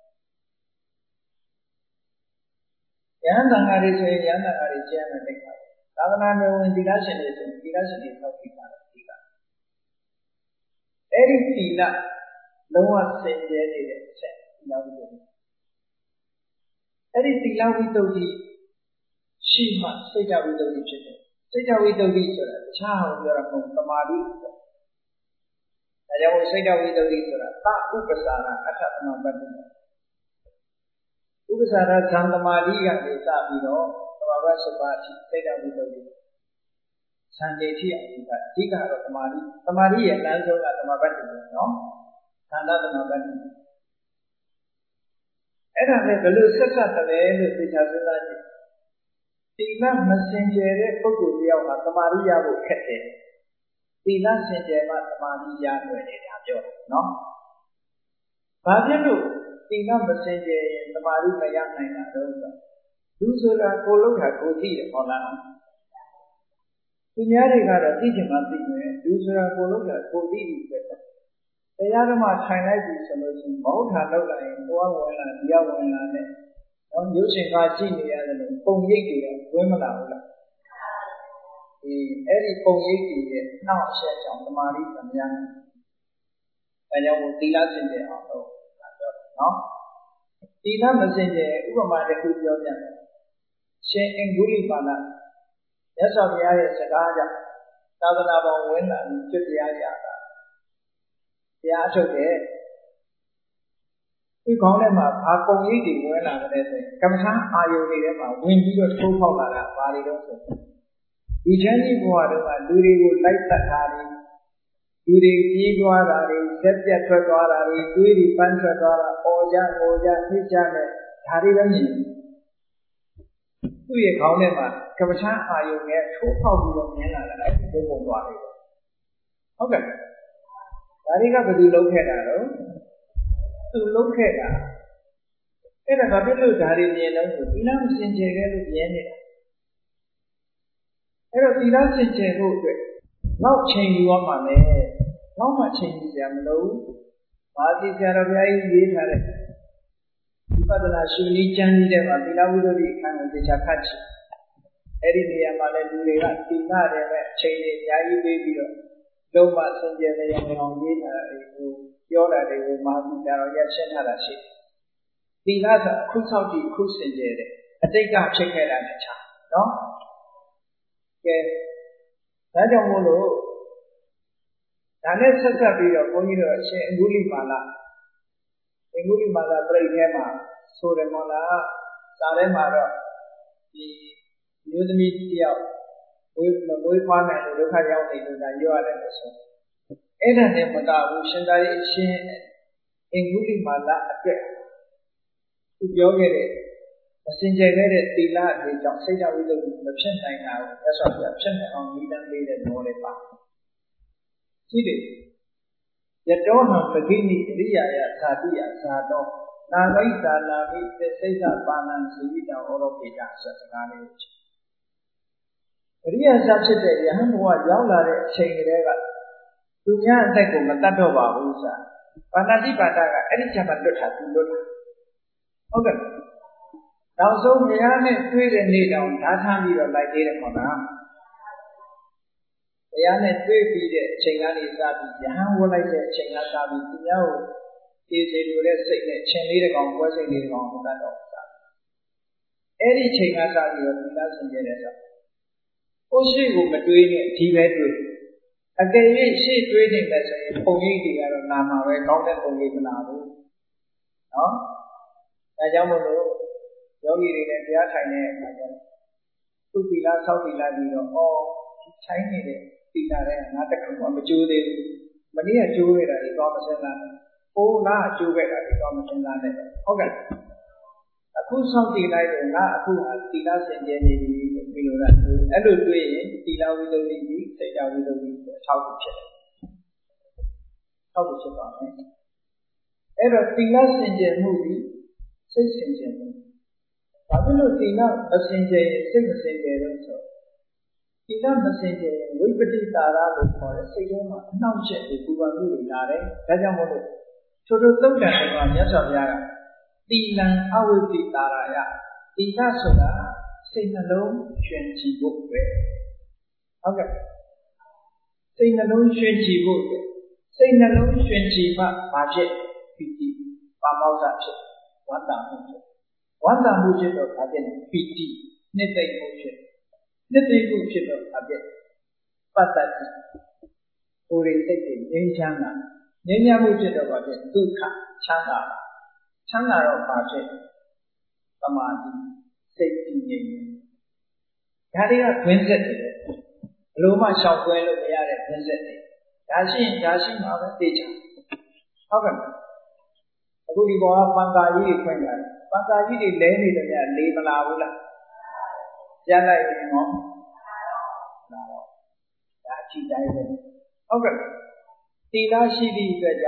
ယဟန်တန်ဃာတွေဆိုရင်ယဟန်တန်ဃာတွေကျင့်ရမယ်တိတ်ပါသာသနာ့နယ်ဝင်သီလရှင်တွေဆိုရင်သီလရှင်တွေသောက်ပြီးတာသီလအဲ့ဒီသီလလုံးဝစင်ကြယ်နေတဲ့အချက်သီလဝိတ္တုအဲ့ဒီသီလဝိတ္တုရှိမှစိတ်ဓာတ်ဝိတ္တုဖြစ်တယ်စိတ်ဓာတ်ဝိတ္တုဆိုတာတခြားအောင်ပြောတာမဟုတ်သမာဓိဒါကြောင့်စိတ်ဓာတ်ဝိတ္တုဆိုတာသဥပ္ပစာရအထသမပတ္တိဥပ္ပစာရသံသမာဓိကနေစပြီးတော့သဘာဝစပါးအထိစိတ်ဓာတ်ဝိတ္တုသံတေထိအောင်ဒီကအဓိကတော့သမာဓိသမာဓိရဲ့လမ်းဆုံးကသမာပတ္တိနော်သန္တာသမာပတ္တိအဲ့ဒါနဲ့ဘယ်လိုဆက်ဆက်တယ်လို့သိချာစဉ်းစားကြည့်သီလမစင်ကြယ်တဲ့ပုဂ္ဂိုလ်တယောက်ကသမာဓိရဖို့ခက်တယ်သီလစင်ကြယ်မှသမာဓိရလွယ်တယ်ဒါပြောတာနော်ဘာဖြစ်လို့သီလမစင်ကြယ်ရင်သမာဓိမရနိုင်တာတော့ဆိုလူဆိုတာကိုလုံးတာကိုသိတယ်ဟောလားသူများတွေကတော့သိချင်မှသိမယ်လူဆိုတာကိုလုံးတာကိုသိပြီပဲတရားဓမ္မထိုင်လိုက်ပြီဆိုလို့ရှိရင်မဟုတ်တာလောက်လိုက်ရင်ကိုယ်ကဝင်လာဒီကဝင်လာနဲ့တော့ရုပ်ရှင်ကကြည့်နေရတယ်လို့ပုံရိပ်တွေကဝင်မလာဘူးလားဒီအဲ့ဒီပုံရိပ်တွေရဲ့နှောက်ရှက်ကြောင့်သမာဓိမရနိုင်အဲကြောင့်မို့သီလစင်ကြယ်အောင်လို့ပြောတယ်နော်သီလမစင်ကြယ်ဥပမာတစ်ခုပြောပြမယ်ရှင်အင်္ဂုလိပါဠိမြတ်စွာဘုရားရဲ့စကားကြောင့်သာသနာပေါ်ဝင်လာပြီးဖြစ်တရားရတာတရားထုတ်တယ်ဒီခေါင်းထဲမှာဘာပုံရိပ်တွေဝင်လာတယ်ဆိုရင်ကမ္မထာအာယုန်တွေထဲမှာဝင်ပြီးတော့ထိုးပေါက်လာတာဘာတွေတော့ဆိုဒီချမ်းကြီးဘဝတုန်းကလူတွေကိုလိုက်တတ်တာတွေလူတွေပြေးသွားတာတွေဆက်ပြတ်ထွက်သွားတာတွေတွေးတွေပန်းထွက်သွားတာအော်ကြငိုကြနှိမ့်ကြနဲ့ဒါတွေပဲမြင်သူ့ရဲ့ခေါင်းထဲမှာကမ္မထာအာယုန်နဲ့ထိုးပေါက်ပြီးတော့မြင်လာတာအဲ့ဒီပုံသွားတယ်ဟုတ်ကဲ့ဒါတွေကဘယ်သူလုပ်ခဲ့တာတော့သူလုပ်ခဲ့တာအဲ့ဒါဘာဖြစ်လို့ဒါတွေမြင်လို့ဆိုသီလမစင်ကြယ်ခဲ့လို့မြင်နေတာအဲ့တော့သီလစင်ကြယ်ဖို့အတွက်နောက်ချိန်ယူရမှာလေနောက်မှချိန်ယူကြမလို့မာသီဆရာတော်ဘုရားကြီးရေးထားတဲ့ဝိပဿနာရှင်ကြီးကျမ်းကြီးတဲ့မှာသီလဝိသုဒ္ဓိအခန်းကိုသိချာဖတ်ချင်အဲ့ဒီနေရာမှာလည်းလူတွေကသီလတွေနဲ့ချိန်တွေအများကြီးပေးပြီးတော့လုံးဝစင်ကြယ်တဲ့အောင်ရေးထားတာတွေကိုပြောတာတွေကိုမာသီဆရာတော်ရရှင်းထားတာရှိတယ်သီလဆိုအခုဆောက်တည်အခုစင်ကြယ်တယ်အတိတ်ကဖြစ်ခဲ့တာနဲ့ခြားနော်ကဲဒါကြောင့်မို့လို့ဒါနဲ့ဆက်ဆက်ပြီးတော့ဘုန်းကြီးတို့အရှင်အင်္ဂုလိမာလာအင်္ဂုလိမာလာပြိဋ္ဌဲမှာဆိုတယ်မို့လားစာထဲမှာတော့ဒီမျိုးသမီးတယောက်ဝေးမဝေးဖွားနိုင်လို့ဒုက္ခရောက်နေလို့ဒါရွရတယ်လို့ဆိုအဲ့ဒါနဲ့မကဘူးရှင်သာရိအရှင်အင်္ဂုလိမာလာအတွက်သူပြောခဲ့တဲ့မစင်ကြယ်ခဲ့တဲ့သီလအတွေကြောင့်စိတ်ဓာတ်ဝိသုဒ္ဓိမဖြစ်နိုင်တာကိုမြတ်စွာဘုရားဖြစ်နိုင်အောင်ဤတန်းလေးတဲ့မောလေးပါရှိတယ်ယတောဟံပဂိနိအရိယာယသာတိယသာတောနာဂိသာနာမိသစိတ်သပါဏံဇီဝိတံဩရောပိတဆိုတဲ့စကားလေးရှိအရိယာသာဖြစ်တဲ့ယဟန်ဘဝရောက်လာတဲ့အချိန်ကလေးကသူများအသက်ကိုမတတ်တော့ပါဘူးဆိုတာပါဏာတိပါဒကအဲ့ဒီချက်မှလွတ်တာသူလွတ်တာဟုတ်ကဲ့နောက်ဆုံးဘုရားနဲ့တွေ့တဲ့နေ့တောင်ဓာတ်ထမ်းပြီးတော့လိုက်သေးတယ်ခေါ်တာဘုရားနဲ့တွေ့ပြီးတဲ့အချိန်ကနေစပြီးယဟန်ဝတ်လိုက်တဲ့အချိန်ကစပြီးသူများကိုအေးစေလိုတဲ့စိတ်နဲ့ချင်းလေးတစ်ကောင်ပွဲစိတ်လေးတစ်ကောင်မတတ်တော့ဘူးအဲ့ဒီချိန်ကစပြီးတော့သီလစင်ကြယ်တဲ့ဆိုကိုရှိကိုမတွေးနဲ့ဒီပဲတွေးအကယ်၍ရှေ့တွေးနေမယ်ဆိုရင်ပုံရိပ်တွေကတော့နာမှာပဲကောင်းတဲ့ပုံရိပ်မလာဘူးနော်ဒါကြောင့်မို့လို့ယောဂီတွေလည်းတရားထိုင်တဲ့အခါကျတော့သူသီလဆောက်သီလပြီးတော့အော်ထိုင်နေတဲ့သီလတဲ့ငါတခုမှမကျိုးသေးဘူးမနေ့ကကျိုးခဲ့တာတွေတော့မစင်လာနဲ့ဟိုလားကျိုးခဲ့တာတွေတော့မစင်လာနဲ့ဟုတ်ကဲ့အခုဆောက်တည်လိုက်တော့ငါအခုဟာသီလစင်ကြယ်နေပြီလို့ပြောလို့ရတယ်အဲ့လိုတွေးရင်သီလဝိသုဒ္ဓိစိတ်ဓာတ်ဝိသုဒ္ဓိအထောက်အကူဖြစ်တယ်ထောက်ကူဖြစ်ပါမယ်အဲ့တော့သီလစင်ကြယ်မှုပြီးစိတ်စင်ကြယ်မှုဘာဖြစ်လို့သီလမစင်ကြယ်စိတ်မစင်ကြယ်လို့ဆိုသီလမစင်ကြယ်ဝိပတိတာရလို့ခေါ်တဲ့စိတ်ထဲမှာအနှောင့်အယှက်တွေပူပန်မှုတွေလာတယ်ဒါကြောင့်မို့လို့ထိုတို့သုတ်တန်ကမြတ်စွာဘုရားကသီလံအဝိပတိတာရယသီလဆိုတာစိတ်နှလုံးရွှင်ကြည်ဖို့ပဲဟုတ်ကဲ့စိတ်နှလုံးရွှင်ကြည်ဖို့ပဲစိတ်နှလုံးရွှင်ကြည်မှဘာဖြစ်ပီတိပါမောက္ခဖြစ်ဝန္တာမှုဖြစ်ဝန္တာမှုဖြစ်တော့ဘာဖြစ်လဲပီတိနှစ်သိမ့်မှုဖြစ်နှစ်သိမ့်မှုဖြစ်တော့ဘာဖြစ်ပတ္တတိကိုယ်ရိစိတ်တွေငြိမ်းချမ်းတာငြိမ်းချမ်းမှုဖြစ်တော့ဘာဖြစ်ဒုက္ခချမ်းသာချမ်းသာတော့ဘာဖြစ်သမာဓိစိတ်တည်ငြိမ်ဒါတွေကတွင်းဆက်တယ်ဘလို့မှရှောက်ကွဲလို့မရတဲ့တွင်းဆက်တွေဒါရှိရင်ဒါရှိမှာပဲသိချင်ဟုတ်ကဲ့အခုဒီဘောကပံကာကြီးတွေဖွင့်ကြတယ်ပံကာကြီးတွေလဲနေတယ်များလေးမလာဘူးလားကြားလိုက်ရင်ဟောလာတော့ဒါအကြည့်တိုင်းပဲဟုတ်ကဲ့သီလရှိသည့်အတွက်ကြောင့်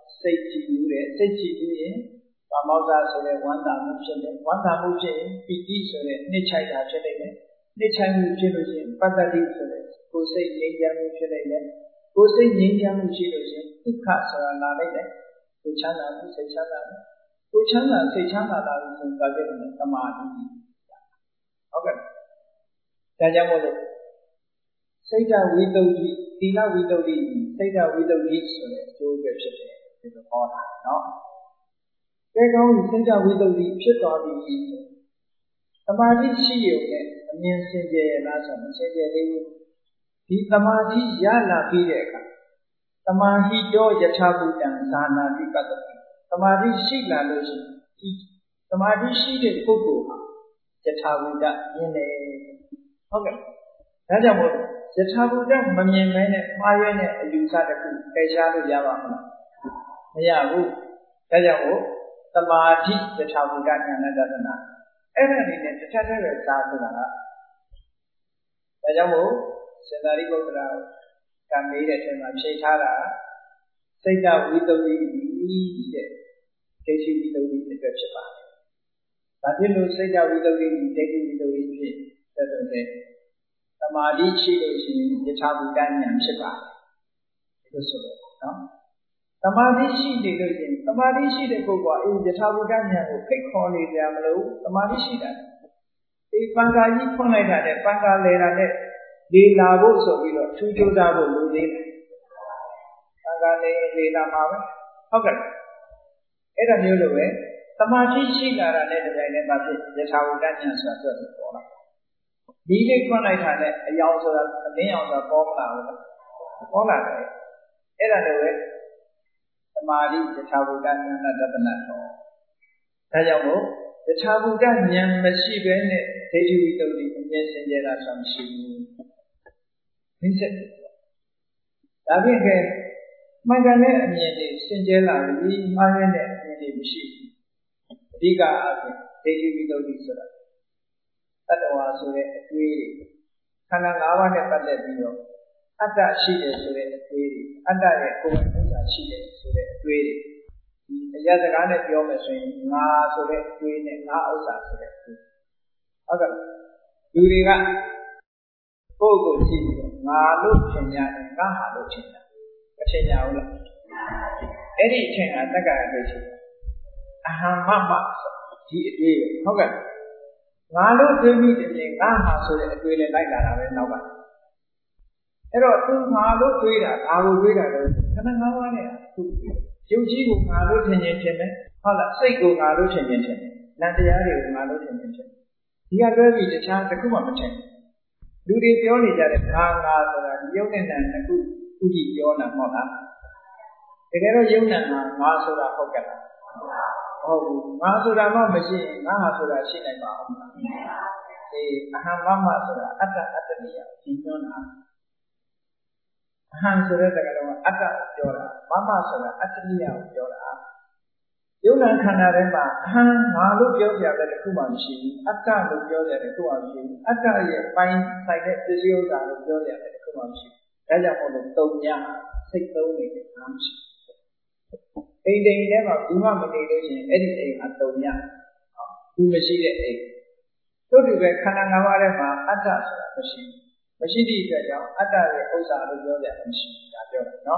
စိတ်ကြည်ယူတယ်စိတ်ကြည်ယူရင်ကာမောဇ္ဇဆိုတဲ့ဝန္တာမှုဖြစ်တယ်ဝန္တာမှုဖြစ်ရင်ပီတိဆိုတဲ့နှိမ့်ချိုက်တာဖြစ်နေတယ်နှိမ့်ချိုက်မှုဖြစ်လို့ရှိရင်ပတ္တတိဆိုတဲ့ကိုယ်စိတ်ငြိမ်းချမ်းမှုဖြစ်နေတယ်ကိုယ်စိတ်ငြိမ်းချမ်းမှုရှိလို့ရှိရင်ဒုက္ခဆိုတာလာလိုက်တယ်ကိုယ်ချမ်းသာမှုစိတ်ချမ်းသာမှုကိုယ်ချမ်းသာစိတ်ချမ်းသာလာလို့ဆိုရင်ဘာဖြစ်လဲသမာဓိဟုတ်ကဲ့ဒါကြောင့်မို့လို့စိတ်ဓာဝိတ္တုတိသီလဝိတ္တုတိစိတ်ဓာဝိတ္တုတိဆိုတဲ့အကျိုးပဲဖြစ်တယ်ဒီလိုဟောတာနော်ကဲကောင်းစိတ်ဓာဝိတ္တုတိဖြစ်သွားပြီသမာဓိရှိရုံနဲ့အမြင်စင်ကြယ်လားဆိုမစင်ကြယ်သေးဘူးဒီသမာဓိရလာပြီးတဲ့အခါသမာဟိတောယထာဘူတံဇာနာတိပတ္တိသမာဓိရှိလာလို့ရှိရင်ဒီသမာဓိရှိတဲ့ပုဂ္ဂိုလ်ဟာယထာဘူတမြင်တယ်ဟုတ်ကဲ့ဒါကြောင့်မို့ယထာဘူတမမြင်မဲနဲ့မှားရွေးတဲ့အယူဆတစ်ခုပယ်ရှားလို့ရပါမလားမရဘူးဒါကြောင့်မို့သမာဓိယထာဘူတဉာဏတဒနာအဲ့ဒါနေနဲ့တစ်ထပ်တည်းပဲစားဆိုတာကဒါကြောင့်မို့စေတရိပုတ္တရာကမေးတဲ့အချိန်မှာဖြေထားတာစိတ်ဓာဝိတ္တုတိတဲ့ဒိဋ္ဌိဝိတ္တုတိအတွက်ဖြစ်ပါတယ်။ဒါဖြစ်လို့စိတ်ဓာဝိတ္တုတိဒိဋ္ဌိဝိတ္တုတိဖြစ်တဲ့ဆိုတဲ့သမာဓိရှိလို့ရှိရင်ယထာဘူတဉာဏ်ဖြစ်ပါတယ်။ဒီလိုဆိုတော့နော်သမာဓိရှိနေလို့ရှိရင်သမာဓိရှိတဲ့ပုဂ္ဂိုလ်ကအဲဒီယထာဘူတဉာဏ်ကိုဖိတ်ခေါ်နေကြမလို့သမာဓိရှိတာဒီပံကာကြီးဖွင့်လိုက်တာနဲ့ပံကာလဲတာနဲ့လေလာဖို့ဆိုပြီးတော့ထူးကြိုးစားဖို့လိုသေးတယ်။ပံကာလေလေလာမှာပဲဟုတ်ကဲ့အဲ့ဒါမျိုးလိုပဲသမာဓိရှိလာတာနဲ့တပြိုင်တည်းမှာဖြစ်ယထာဘူတဉာဏ်ဆိုတာပြောတယ်ပေါ်လာဒီလေးဖွင့်လိုက်တာနဲ့အယောင်ဆိုတာအလင်းအောင်ဆိုတာပေါ်လာဘူးပေါ်လာတယ်အဲ့ဒါလည်းပဲသမာဓိယထာဘူတဉာဏတတနာတော်ဒါကြောင့်မို့ယထာဘူတဉာဏ်မရှိဘဲနဲ့ဒိဋ္ဌိဝိတ္တုတိအမြဲစင်ကြယ်တာဆိုတာမရှိဘူးဒီချက်ဒါဖြင့်ကဲမှန်ကန်တဲ့အမြင်တွေစင်ကြယ်လာပြီးမှားရတဲ့အမြင်တွေမရှိဘူးအဓိကအဖြစ်ဒိဋ္ဌိဝိတ္တုတိဆိုတာတတ္တဝါဆိုတဲ့အတွေးတွေခန္ဓာ၅ပါးနဲ့ပတ်သက်ပြီးတော့အတ္တရှိတယ်ဆိုတဲ့အတွေးတွေအတ္တရဲ့ကိုယ်ဥစ္စာရှိတယ်ဆိုတဲ့အတွေးတွေဒီအရာစကားနဲ့ပြောမယ်ဆိုရင်ငါဆိုတဲ့အတွေးနဲ့ငါဥစ္စာဆိုတဲ့အတွေးဟုတ်ကဲ့လူတွေကကိုယ့်ကိုယ်ကြည့်ပြီးတော့ငါလို့ထင်ကြတယ်ငါဟာလို့ထင်ကြတယ်မထင်ကြဘူးလားအဲ့ဒီအထင်ကတက္ကရာတွေ့ရှိတယ်အဟံမမဒီအတွေးဟုတ်ကဲ့ငါလို့တွေးမိတယ်ပြင်ငါဟာဆိုတဲ့အတွေးနဲ့လိုက်လာတာပဲနောက်ကအဲ့တော့သူငါလို့တွေးတာဘာလို့တွေးတာလဲခဏငါးပါးနဲ့သူရုပ်ကြီးကိုငါလို့ထင်ခြင်းထင်တယ်ဟုတ်လားစိတ်ကိုငါလို့ထင်ခြင်းထင်တယ်နံတရားတွေကိုငါလို့ထင်ခြင်းထင်တယ်ဒီကတွဲပြီးတခြားတစ်ခုမှမထင်လူတွေပြောနေကြတဲ့ငါငါဆိုတာဒီယုံနဲ့နံတစ်ခုဥဒိပြောတာမဟုတ်လားတကယ်တော့ယုံနဲ့ငါငါဆိုတာဟုတ်ကဲ့လားဟုတ်ဘူးငါဆိုတာမှမရှိရင်ငါဟာဆိုတာရှိနိုင်ပါဦးမလားအေးအဟံမမဆိုတာအတ္တအတ္တနိယဒီပြောတာအဟံဆိုတဲ့တကယ်တော့အတ္တပြောတာမမဆိုတာအတ္တနိယကိုပြောတာယုံနာခန္ဓာထဲမှာအဟံငါလို့ပြောကြတဲ့တစ်ခုမှမရှိဘူးအတ္တလို့ပြောကြတဲ့တစ်ခုမှမရှိဘူးအတ္တရဲ့ပိုင်းဆိုင်တဲ့ပစ္စည်းဥစ္စာလို့ပြောကြတဲ့တစ်ခုမှမရှိဘူးဒါကြောင့်မို့လို့တုံညာစိတ်သုံးနေတဲ့အားမရှိအိမ်တိမ်ထဲမှာဘူးမှမနေလို့ရှိရင်အဲ့ဒီအိမ်ဟာတုံညာဘူးမရှိတဲ့အိမ်တို့တူပဲခန္ဓာ၅ပါးထဲမှာအတ္တဆိုတာမရှိမရှိသည့်အတွက်ကြောင့်အတ္တရဲ့ဥစ္စာလို့ပြောကြတယ်မရှိဒါပြောတယ်နော်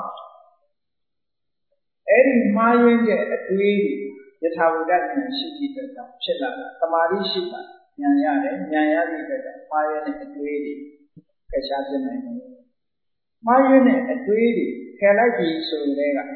အဲ့ဒီမှားယွင်းတဲ့အတွေးယထာဘူတဉာဏ်ရှိသည့်အတွက်ကြောင့်ဖြစ်လာတာသမာဓိရှိတာဉာဏ်ရတယ်ဉာဏ်ရသည့်အတွက်ကြောင့်မှားယွင်းတဲ့အတွေးတွေဖယ်ရှားခြင်းနိုင်တယ်မှားယွင်းတဲ့အတွေးတွေဖယ်လိုက်ပြီဆိုရင်လည်း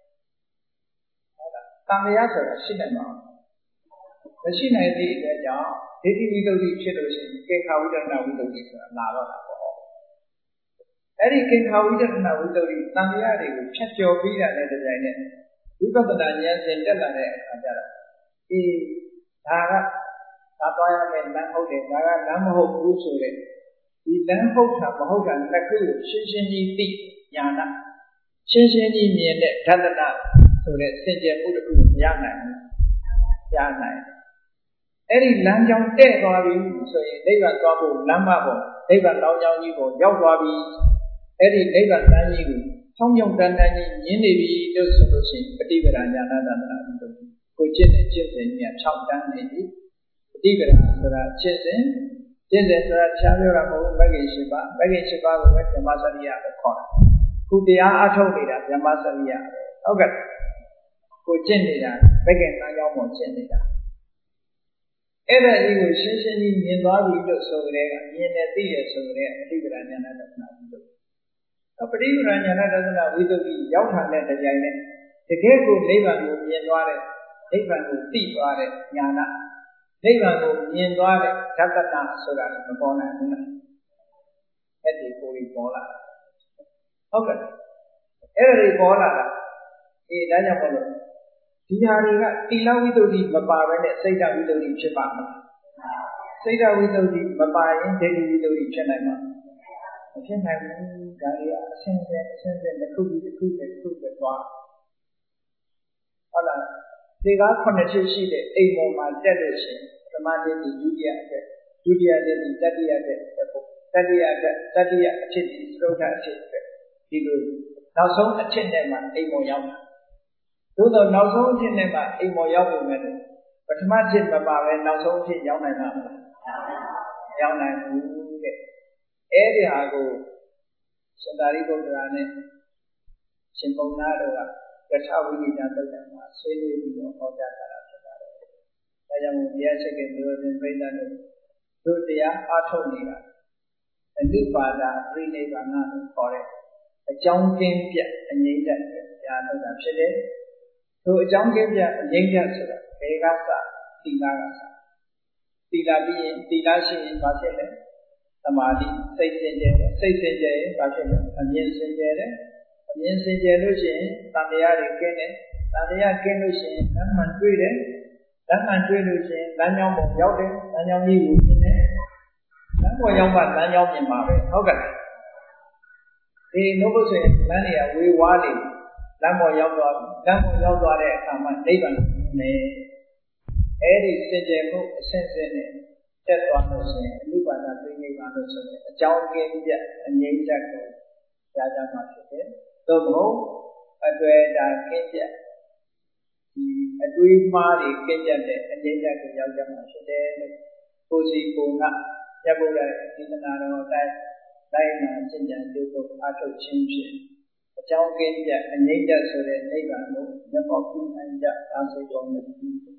တန်တရားဆိုတာရှိနိုင်မှာမရှိနိုင်သည့်အတွက်ကြောင့်ဒိဋ္ဌိဝိတ္တုဖြစ်လို့ရှိရင်ကေခာဝိတ္တနာဝိတ္တုဆိုတာလာတော့တာပေါ့အဲ့ဒီကေခာဝိတ္တနာဝိတ္တုတန်တရားတွေကိုဖြတ်ကျော်ပြီးတာနဲ့တပြိုင်နက်ဝိပဿနာဉာဏ်စဉ်တက်လာတဲ့အခါကျတော့အေးဒါကသာသွားရမယ်လမ်းဟုတ်တယ်ဒါကလမ်းမဟုတ်ဘူးဆိုတဲ့ဒီလမ်းဟုတ်တာမဟုတ်တာလက်ခုကိုရှင်းရှင်းကြီးသိညာနာရှင်းရှင်းကြီးမြင်တဲ့ဓတ္တနာဆိုတဲ့စင်ကြယ်မှုတစ်ခုရနိုင်တယ်ရနိုင်တယ်အဲ့ဒီလမ်းကြောင်းတဲ့သွားပြီဆိုရင်နိဗ္ဗာန်သွားဖို့လမ်းမပေါ်နိဗ္ဗာန်တောင်းကြောင်းကြီးပေါ်ရောက်သွားပြီအဲ့ဒီနိဗ္ဗာန်လမ်းကြီးကို thông dụngတန်တန်ကြီးမြင်နေပြီလို့ဆိုလို့ရှိရင်ပฏิပဒါညာနာသန္တနာပြီးတော့ကိုကျင့်တဲ့ကျင့်စဉ်ကြီး၆တန်းနေပြီပฏิပဒါဆိုတာကျင့်စဉ်ကျင့်စဉ်ဆိုတာချားပြောတာမဟုတ်ဘူးမဂ္ဂင်၈ပါးမဂ္ဂင်၈ပါးကိုပဲဓမ္မစရိယပဲခေါ်တာခုတရားအထုတ်နေတာဓမ္မစရိယပဲဟုတ်ကဲ့ကိုကျင့်နေတာမဂ္ဂင်၅ကြောင်းပေါ်ကျင့်နေတာအဲ့ဒါကြီးကိုရှင်းရှင်းကြီးမြင်သွားပြီလို့ဆိုကြတဲ့ကမြင်နေသိရဆိုကြတဲ့ပฏิပဒါညာနာသန္တနာပြီးတော့ပฏิပဒါညာနာသန္တနာဝိသုဒ္ဓိရောက်ထားတဲ့တရားနဲ့တကယ်ကိုနိဗ္ဗာန်ကိုမြင်သွားတဲ့နိဗ္ဗာန်ကိုသိသွားတဲ့ညာနာနိဗ္ဗာန်ကိုမြင်သွားတဲ့ဓတ္တနာဆိုတာမပေါ်နိုင်ဘူးလားအဲ့ဒီကိုယ်ပေါ်လာဟုတ်ကဲ့အဲ့ဒီပေါ်လာတာအေးဒါကြောင့်မလို့ဒီဟာတွေကတိလဝိသုဒ္ဓိမပါဘဲနဲ့စိတ်ဓာဝိသုဒ္ဓိဖြစ်ပါမလားစိတ်ဓာဝိသုဒ္ဓိမပါရင်ဒိဋ္ဌိဝိသုဒ္ဓိဖြစ်နိုင်မှာမဖြစ်နိုင်ဘူးဒါတွေကအရှင်းစဲအရှင်းစဲတစ်ခုပြီးတစ်ခုတစ်ခုပဲသွားဟုတ်လားဒီကားခုနှစ်ချက်ရှိတဲ့အိမ်ပေါ်မှာတက်လို့ရှိရင်ပထမတစ်ဒီဒုတိယအချက်ဒုတိယတစ်ဒီတတိယတစ်တတိယတစ်တတိယအချက်ဒီသရုပ်ထအချက်ဒီလိုနောက်ဆုံးအချက်နဲ့မှအိမ်ပေါ်ရောက်တာသို့တော့နောက်ဆုံးအချက်နဲ့မှအိမ်ပေါ်ရောက်ပုံနဲ့ပထမချက်မပါပဲနောက်ဆုံးအချက်ရောက်နိုင်မှာမလားရောက်နိုင်ဘူးတဲ့အဲ့ဒီဟာကိုရှင်သာရိပုတ္တရာနဲ့ရှင်ပုံနာတို့ကကထဝိညာဉ်တုတ်တယ်မှာဆွေးနွေးပြီးတော့ဟောကြားတာဖြစ်ပါတယ်။ဒါကြောင့်ဘုရားရှိခိုးမျိုးစဉ်ပြိဿတို့တို့တရားအားထုတ်နေတာအနုပါဒပြိနိဗ္ဗာန်လို့ခေါ်တဲ့အကြောင်းကင်းပြအငြိမ့်တဲ့တရားထုတ်တာဖြစ်တယ်။တို့အကြောင်းကင်းပြအငြိမ့်တဲ့ဆိုတာဘယ်ကစသီလကစသီလပြီးရင်သီလရှိရင်ဘာဖြစ်လဲသမာဓိစိတ်စင်ကြယ်စိတ်စင်ကြယ်ရင်ဘာဖြစ်လဲအမြင်စင်ကြယ်တယ်အမြင်စင်ကြယ်လို့ရှိရင်တန်တရားတွေကင်းတယ်တန်တရားကင်းလို့ရှိရင်ဓမ္မန်တွေ့တယ်ဓမ္မန်တွေ့လို့ရှိရင်လမ်းကြောင်းပေါ်ရောက်တယ်လမ်းကြောင်းကြီးကိုမြင်တယ်လမ်းပေါ်ရောက်မှလမ်းကြောင်းမြင်ပါပဲဟုတ်ကဲ့ဒီနှုတ်လို့ဆိုရင်လမ်းတွေကဝေဝါးနေလမ်းပေါ်ရောက်သွားလမ်းပေါ်ရောက်သွားတဲ့အခါမှာနိဗ္ဗာန်နဲ့အဲ့ဒီစင်ကြယ်မှုအစဉ်စဉ်နဲ့တက်သွားလို့ရှိရင်အနုပါဒပြိနိဗ္ဗာန်လို့ဆိုရင်အကြောင်းကင်းပြအငြိမ့်ချက်ကိုကြားကြမှာဖြစ်တယ်။သို့မဟုတ်အတွေ့အတာကင်းပြဒီအတွေးမှားတွေကင်းပြတဲ့အငြိမ့်ချက်ကိုရောက်ကြမှာဖြစ်တယ်လို့ကိုစီကိုကရပုဒ်ရဲ့ဒီသနာတော်အတိုင်းလိုက်မှကျင့်ကြံပြုဖို့အထုတ်ခြင်းဖြင့်အကြောင်းကင်းပြအငြိမ့်ချက်ဆိုတဲ့နိဗ္ဗာန်ကိုမျက်ပေါက်ပြုနိုင်ကြပါစေတော်မူ